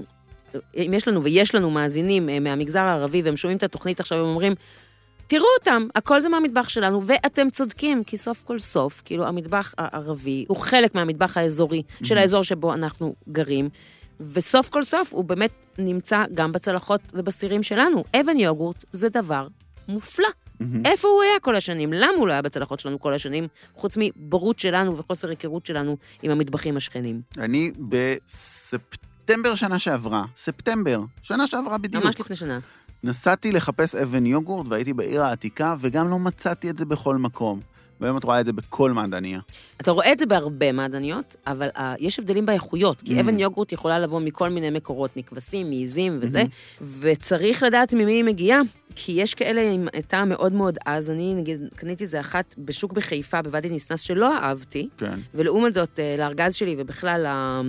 אם יש לנו ויש לנו מאזינים מהמגזר הערבי, והם שומעים את התוכנית עכשיו, הם אומרים, תראו אותם, הכל זה מהמטבח שלנו, ואתם צודקים, כי סוף כל סוף, כאילו המטבח הערבי הוא חלק מהמטבח האזורי, של האזור שבו אנחנו גרים, וסוף כל סוף הוא באמת נמצא גם בצלחות ובסירים שלנו. אבן יוגורט זה דבר מופלא. איפה הוא היה כל השנים? למה הוא לא היה בצלחות שלנו כל השנים? חוץ מבורות שלנו וחוסר היכרות שלנו עם המטבחים השכנים. אני בספטמבר, ספטמבר שנה שעברה, ספטמבר, שנה שעברה בדיוק. ממש לפני שנה. נסעתי לחפש אבן יוגורט, והייתי בעיר העתיקה, וגם לא מצאתי את זה בכל מקום. והיום את רואה את זה בכל מעדניה. אתה רואה את זה בהרבה מעדניות, אבל uh, יש הבדלים באיכויות, כי mm. אבן יוגורט יכולה לבוא מכל מיני מקורות, מכבשים, מעיזים וזה, mm-hmm. וצריך לדעת ממי היא מגיעה, כי יש כאלה עם טעם מאוד מאוד עז. אני נגיד, קניתי זה אחת בשוק בחיפה, בוואדי ניסנס, שלא אהבתי, כן. ולעומת זאת, לארגז שלי ובכלל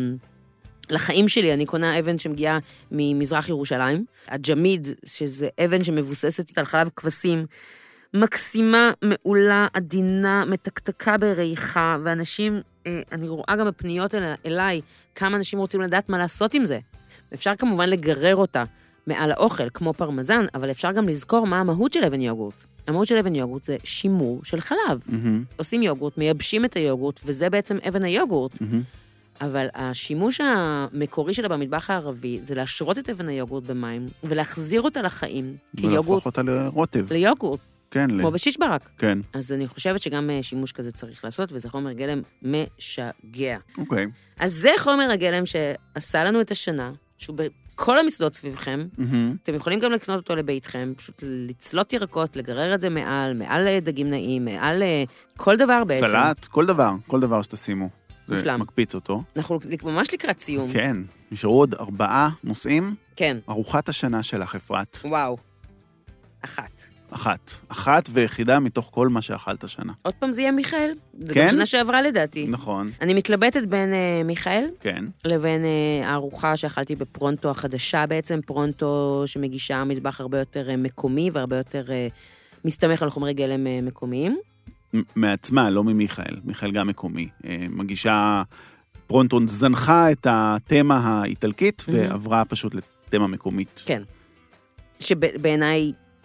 לחיים שלי, אני קונה אבן שמגיעה ממזרח ירושלים, הג'מיד, שזה אבן שמבוססת על חלב כבשים, מקסימה, מעולה, עדינה, מתקתקה בריחה, ואנשים, אני רואה גם בפניות אליי, כמה אנשים רוצים לדעת מה לעשות עם זה. אפשר כמובן לגרר אותה מעל האוכל, כמו פרמזן, אבל אפשר גם לזכור מה המהות של אבן יוגורט. המהות של אבן יוגורט זה שימור של חלב. Mm-hmm. עושים יוגורט, מייבשים את היוגורט, וזה בעצם אבן היוגורט. Mm-hmm. אבל השימוש המקורי שלה במטבח הערבי, זה להשרות את אבן היוגורט במים, ולהחזיר אותה לחיים, כיוגורט. ולהפוך אותה לרוטב. ליוגורט. כן. כמו בשיש ברק. כן. אז אני חושבת שגם שימוש כזה צריך לעשות, וזה חומר גלם משגע. אוקיי. אז זה חומר הגלם שעשה לנו את השנה, שהוא בכל המסעדות סביבכם, אתם יכולים גם לקנות אותו לביתכם, פשוט לצלות ירקות, לגרר את זה מעל, מעל דגים נעים, מעל כל דבר בעצם. סלט, כל דבר, כל דבר שתשימו. זה מקפיץ אותו. אנחנו ממש לקראת סיום. כן, נשארו עוד ארבעה נושאים. כן. ארוחת השנה שלך, אפרת. וואו. אחת. אחת. אחת ויחידה מתוך כל מה שאכלת השנה. עוד פעם זה יהיה מיכאל. כן? זה גם שנה שעברה לדעתי. נכון. אני מתלבטת בין uh, מיכאל. כן. לבין uh, הארוחה שאכלתי בפרונטו החדשה בעצם, פרונטו שמגישה מטבח הרבה יותר uh, מקומי, והרבה יותר uh, מסתמך על חומרי גלם uh, מקומיים. מעצמה, לא ממיכאל. מיכאל גם מקומי. Uh, מגישה פרונטו זנחה את התמה האיטלקית, mm-hmm. ועברה פשוט לתמה מקומית. כן. שבעיניי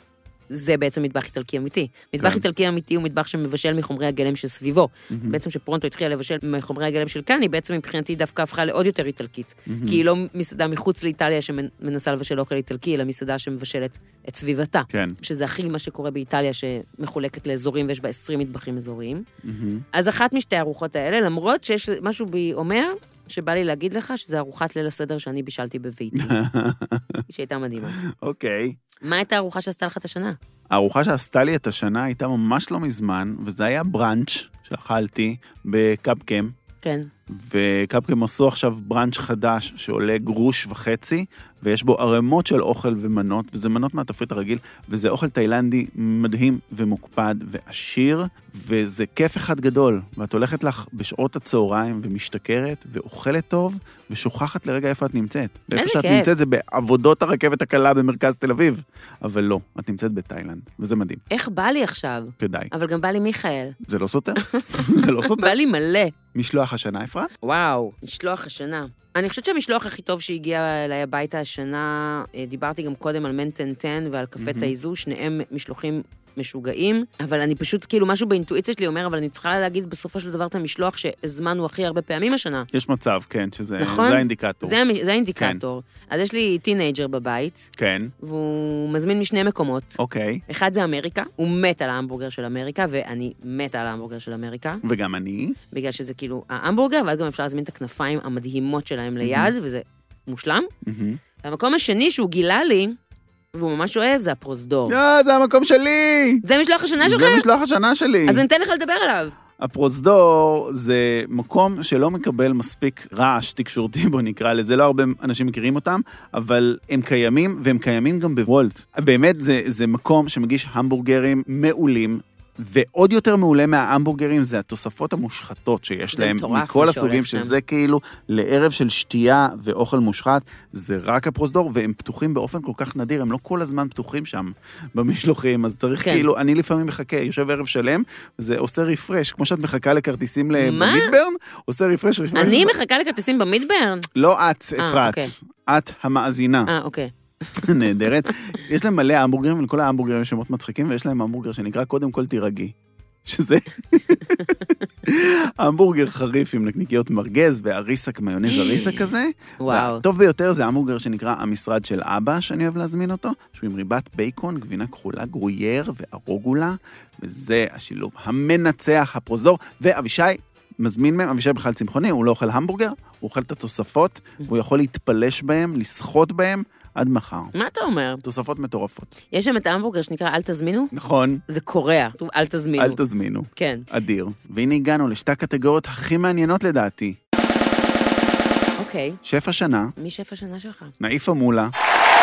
זה בעצם מטבח איטלקי אמיתי. מטבח איטלקי אמיתי הוא מטבח שמבשל מחומרי הגלם שסביבו. בעצם שפרונטו התחילה לבשל מחומרי הגלם של כאן, היא בעצם מבחינתי דווקא הפכה לעוד יותר איטלקית. כי היא לא מסעדה מחוץ לאיטליה שמנסה לבשל אוכל איטלקי, אלא מסעדה שמבשלת את סביבתה. שזה הכי מה שקורה באיטליה, שמחולקת לאזורים ויש בה עשרים מטבחים אזוריים. אז אחת משתי הארוחות האלה, למרות שיש משהו בי אומר, שבא לי להגיד לך שזה ארוחת ליל הסדר שאני בישלתי בביתי. שהייתה מדהימה. אוקיי. מה הייתה הארוחה שעשתה לך את השנה? הארוחה שעשתה לי את השנה הייתה ממש לא מזמן, וזה היה ברנץ' שאכלתי בקאפקם. כן. וקאפקם עשו עכשיו ברנץ' חדש שעולה גרוש וחצי, ויש בו ערמות של אוכל ומנות, וזה מנות מהתפריט הרגיל, וזה אוכל תאילנדי מדהים ומוקפד ועשיר, וזה כיף אחד גדול, ואת הולכת לך בשעות הצהריים ומשתכרת, ואוכלת טוב, ושוכחת לרגע איפה את נמצאת. איזה ואיפה שאת כיף. נמצאת זה בעבודות הרכבת הקלה במרכז תל אביב, אבל לא, את נמצאת בתאילנד, וזה מדהים. איך בא לי עכשיו? כדאי. אבל גם בא לי מיכאל. זה לא סותר? זה לא סותר? בא לי מלא. משלוח השנה, אפרת? וואו, משלוח השנה. אני חושבת שהמשלוח הכי טוב שהגיע אליי הביתה השנה, דיברתי גם קודם על מנטנטן ועל קפה תאיזו, שניהם משלוחים משוגעים, אבל אני פשוט, כאילו, משהו באינטואיציה שלי אומר, אבל אני צריכה להגיד בסופו של דבר את המשלוח שהזמנו הכי הרבה פעמים השנה. יש מצב, כן, שזה נכון? זה האינדיקטור. זה, זה האינדיקטור. כן. אז יש לי טינג'ר בבית, כן. והוא מזמין משני מקומות. אוקיי. אחד זה אמריקה, הוא מת על ההמבורגר של אמריקה, ואני מתה על ההמבורגר של אמריקה. וגם אני. בגלל שזה כאילו ההמבורגר, ואז גם אפשר להזמין את הכנפיים המדהימות שלהם ליד, mm-hmm. וזה מושלם. Mm-hmm. והמקום השני שהוא גילה לי, והוא ממש אוהב, זה הפרוזדור. אה, זה המקום שלי! זה משלוח השנה שלך? זה משלוח השנה שלי. אז אני אתן לך לדבר עליו. הפרוזדור זה מקום שלא מקבל מספיק רעש תקשורתי, בו נקרא לזה, לא הרבה אנשים מכירים אותם, אבל הם קיימים, והם קיימים גם בוולט. באמת זה, זה מקום שמגיש המבורגרים מעולים, ועוד יותר מעולה מההמבורגרים זה התוספות המושחתות שיש להם מכל הסוגים, שזה כאילו לערב של שתייה ואוכל מושחת, זה רק הפרוזדור, והם פתוחים באופן כל כך נדיר, הם לא כל הזמן פתוחים שם במשלוחים, אז צריך כן. כאילו, אני לפעמים מחכה, יושב ערב שלם, זה עושה רפרש, כמו שאת מחכה לכרטיסים במידברן, עושה רפרש, רפרש. אני מחכה לכרטיסים במידברן? לא את, אפרת, את המאזינה. אה, אוקיי. נהדרת. יש להם מלא המבורגרים, ולכל ההמבורגרים יש שמות מצחיקים, ויש להם המבורגר שנקרא קודם כל תירגי. שזה המבורגר חריף עם נקניקיות מרגז, והריסק, מיונז הריסק כזה. וואו. והטוב ביותר זה המבורגר שנקרא המשרד של אבא, שאני אוהב להזמין אותו, שהוא עם ריבת בייקון, גבינה כחולה, גרוייר וארוגולה, וזה השילוב המנצח, הפרוזדור, ואבישי מזמין מהם, אבישי בכלל צמחוני, הוא לא אוכל המבורגר, הוא אוכל את התוספות, והוא יכול להתפלש בהם, לשחות בהם, עד מחר. מה אתה אומר? תוספות מטורפות. יש שם את ההמבורגר שנקרא אל תזמינו? נכון. זה קורע, אל תזמינו. אל תזמינו. כן. אדיר. והנה הגענו לשתי הקטגוריות הכי מעניינות לדעתי. אוקיי. שף השנה. מי שף השנה שלך? נאיפה מולה.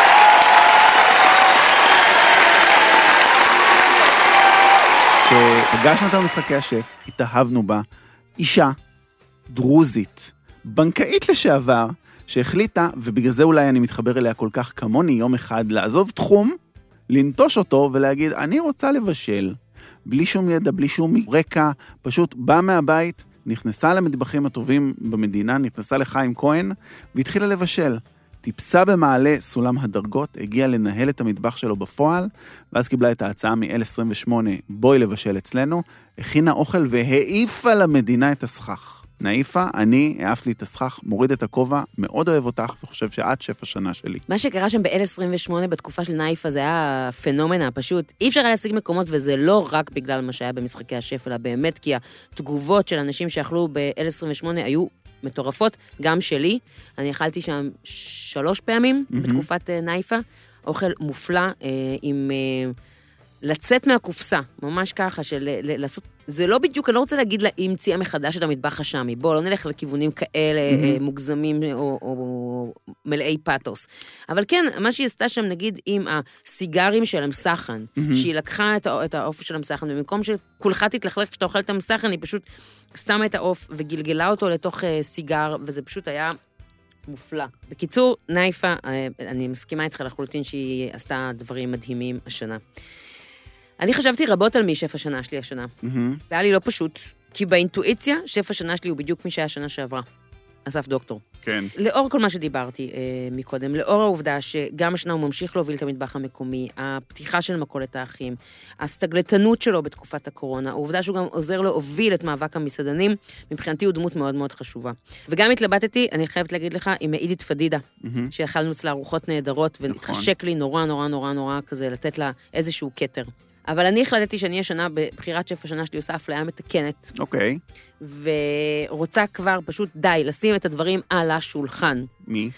שהגשנו אותנו משחקי השף, התאהבנו בה, אישה, דרוזית, בנקאית לשעבר, שהחליטה, ובגלל זה אולי אני מתחבר אליה כל כך כמוני, יום אחד לעזוב תחום, לנטוש אותו ולהגיד, אני רוצה לבשל, בלי שום ידע, בלי שום רקע, פשוט באה מהבית, נכנסה למטבחים הטובים במדינה, נכנסה לחיים כהן, והתחילה לבשל. טיפסה במעלה סולם הדרגות, הגיעה לנהל את המטבח שלו בפועל, ואז קיבלה את ההצעה מ-אל עשרים ושמונה, בואי לבשל אצלנו, הכינה אוכל והעיפה למדינה את הסכך. נאיפה, אני העפת לי את הסכך, מוריד את הכובע, מאוד אוהב אותך, וחושב שאת שף השנה שלי. מה שקרה שם ב-אל עשרים ושמונה בתקופה של נאיפה, זה היה פנומנה, פשוט. אי אפשר היה להשיג מקומות, וזה לא רק בגלל מה שהיה במשחקי השף, אלא באמת, כי התגובות של אנשים שאכלו ב-אל עשרים ושמונה היו מטורפות, גם שלי. אני אכלתי שם שלוש פעמים mm-hmm. בתקופת נאיפה, אוכל מופלא, אה, עם אה, לצאת מהקופסה, ממש ככה, של לעשות... זה לא בדיוק, אני לא רוצה להגיד לה, היא המציאה מחדש את המטבח השמי, בוא, לא נלך לכיוונים כאלה mm-hmm. מוגזמים או, או מלאי פאטוס. אבל כן, מה שהיא עשתה שם, נגיד, עם הסיגרים של המסחן, mm-hmm. שהיא לקחה את, את העוף של המסחן, במקום שכולך תתלכלך כשאתה אוכל את המסחן, היא פשוט שמה את העוף וגלגלה אותו לתוך סיגר, וזה פשוט היה מופלא. בקיצור, נאיפה, אני מסכימה איתך לחלוטין שהיא עשתה דברים מדהימים השנה. אני חשבתי רבות על מי שף השנה שלי השנה. Mm-hmm. והיה לי לא פשוט, כי באינטואיציה, שף השנה שלי הוא בדיוק מי שהיה השנה שעברה. אסף דוקטור. כן. לאור כל מה שדיברתי אה, מקודם, לאור העובדה שגם השנה הוא ממשיך להוביל את המטבח המקומי, הפתיחה של מכולת האחים, הסתגלתנות שלו בתקופת הקורונה, העובדה שהוא גם עוזר להוביל את מאבק המסעדנים, מבחינתי הוא דמות מאוד מאוד חשובה. וגם התלבטתי, אני חייבת להגיד לך, עם עידית פדידה, mm-hmm. שאכלנו אצלה ארוחות נהדרות, ונתחשק לי נורא נורא נורא נורא כזה, לתת לה איזשהו קטר. אבל אני החלטתי שאני השנה, בבחירת שף השנה שלי עושה אפליה מתקנת. אוקיי. ורוצה כבר פשוט די, לשים את הדברים על השולחן. מי?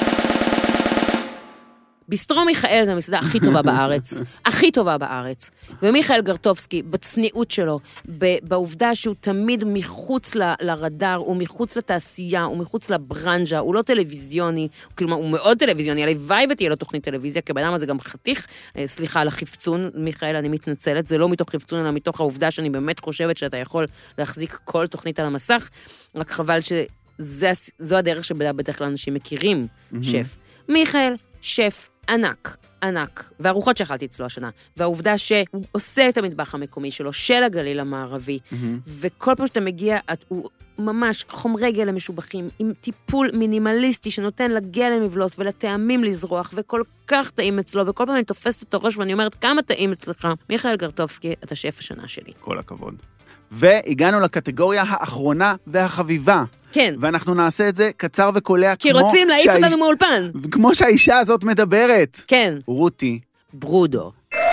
ביסטרו מיכאל זה המסעדה הכי טובה בארץ, הכי טובה בארץ. ומיכאל גרטובסקי, בצניעות שלו, בעובדה שהוא תמיד מחוץ ל, לרדאר, הוא מחוץ לתעשייה, הוא מחוץ לברנז'ה, הוא לא טלוויזיוני, כלומר, הוא מאוד טלוויזיוני, הלוואי ותהיה לו תוכנית טלוויזיה, כי בן אדם הזה גם חתיך, סליחה על החפצון, מיכאל, אני מתנצלת, זה לא מתוך חפצון, אלא מתוך העובדה שאני באמת חושבת שאתה יכול להחזיק כל תוכנית על המסך, רק חבל שזו הדרך שבדרך כלל אנשים מכירים, שף. מיכאל, שף, ענק, ענק, והארוחות שאכלתי אצלו השנה, והעובדה שהוא עושה את המטבח המקומי שלו, של הגליל המערבי, mm-hmm. וכל פעם שאתה מגיע, הוא ממש חומרי גלם משובחים, עם טיפול מינימליסטי שנותן לגלם לבלוט ולטעמים לזרוח, וכל כך טעים אצלו, וכל פעם אני תופסת את הראש ואני אומרת, כמה טעים אצלך? מיכאל גרטובסקי, אתה שף השנה שלי. כל הכבוד. והגענו לקטגוריה האחרונה והחביבה. כן. ואנחנו נעשה את זה קצר וקולע. כי רוצים להעיף אותנו מאולפן. כמו שהאישה הזאת מדברת. כן. רותי. ברודו.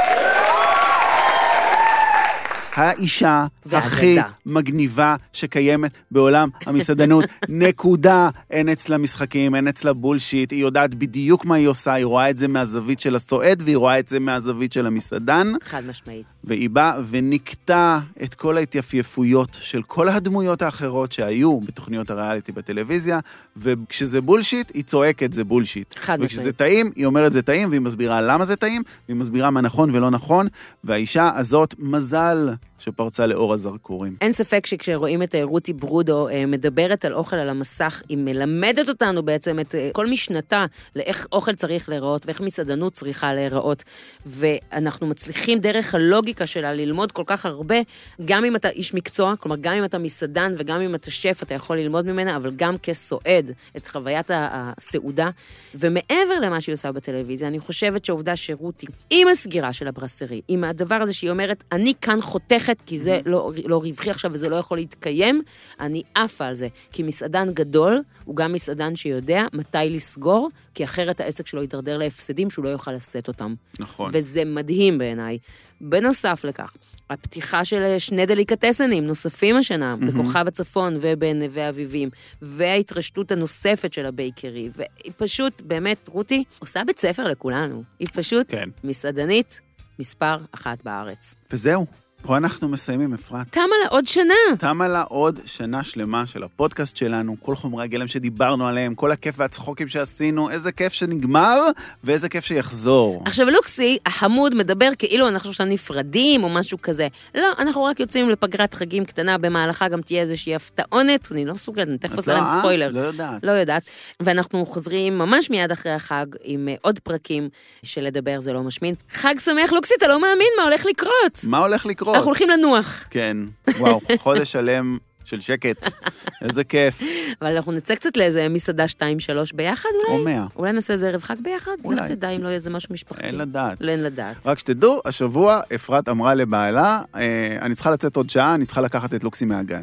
האישה הכי מגניבה שקיימת בעולם המסעדנות. נקודה. אין אצלה משחקים, אין אצלה בולשיט. היא יודעת בדיוק מה היא עושה. היא רואה את זה מהזווית של הסועד, והיא רואה את זה מהזווית של המסעדן. חד משמעית. והיא באה ונקטה את כל ההתייפייפויות של כל הדמויות האחרות שהיו בתוכניות הריאליטי בטלוויזיה, וכשזה בולשיט, היא צועקת זה בולשיט. חד משמעית. וכשזה טעים, היא אומרת זה טעים, והיא מסבירה למה זה טעים, והיא מסבירה מה נכון ולא נכון, והאישה הזאת מזל שפרצה לאור הזרקורים. אין ספק שכשרואים את רותי ברודו מדברת על אוכל על המסך, היא מלמדת אותנו בעצם את כל משנתה לאיך אוכל צריך להיראות, ואיך מסעדנות צריכה להיראות, ואנחנו מצליחים דרך הלוגיקה שלה ללמוד כל כך הרבה, גם אם אתה איש מקצוע, כלומר גם אם אתה מסעדן וגם אם אתה שף, אתה יכול ללמוד ממנה, אבל גם כסועד את חוויית הסעודה, ומעבר למה שהיא עושה בטלוויזיה, אני חושבת שהעובדה שרותי, עם הסגירה של הברסרי, עם הדבר הזה שהיא אומרת, אני כאן חותכת, כי זה לא, לא רווחי עכשיו וזה לא יכול להתקיים, אני עפה על זה. כי מסעדן גדול, הוא גם מסעדן שיודע מתי לסגור, כי אחרת העסק שלו יתדרדר להפסדים שהוא לא יוכל לשאת אותם. נכון. וזה מדהים בעיניי. בנוסף לכך, הפתיחה של שני דליקטסנים נוספים השנה, mm-hmm. בכוכב הצפון ובנווה אביבים, וההתרשתות הנוספת של הבייקרי, והיא פשוט, באמת, רותי, עושה בית ספר לכולנו. היא פשוט כן. מסעדנית מספר אחת בארץ. וזהו. פה אנחנו מסיימים, אפרת. תמה לה עוד שנה. תמה לה עוד שנה שלמה של הפודקאסט שלנו, כל חומרי הגלם שדיברנו עליהם, כל הכיף והצחוקים שעשינו, איזה כיף שנגמר, ואיזה כיף שיחזור. עכשיו, לוקסי, החמוד מדבר כאילו אנחנו עכשיו נפרדים או משהו כזה. לא, אנחנו רק יוצאים לפגרת חגים קטנה, במהלכה גם תהיה איזושהי הפתעונת, אני לא סוגרת, אני תכף עושה להם ספוילר. לא יודעת. לא יודעת. ואנחנו חוזרים ממש מיד אחרי החג, עם עוד פרקים של לדבר זה לא משמין. חג שמח, לוקסי, אתה לא מאמין מה הולך לקרות. מה הולך לקרות? אנחנו הולכים לנוח. כן, וואו, חודש שלם של שקט, איזה כיף. אבל אנחנו נצא קצת לאיזה מסעדה שתיים שלוש ביחד אולי? או מאה. אולי נעשה איזה ערב חג ביחד? אולי. לך תדע אם לא יהיה איזה משהו משפחתי. אין לדעת. לא אין לדעת. רק שתדעו, השבוע אפרת אמרה לבעלה, אה, אני צריכה לצאת עוד שעה, אני צריכה לקחת את לוקסי מהגן.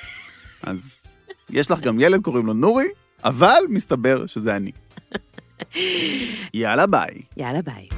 אז יש לך גם ילד, קוראים לו נורי, אבל מסתבר שזה אני. יאללה ביי. יאללה ביי.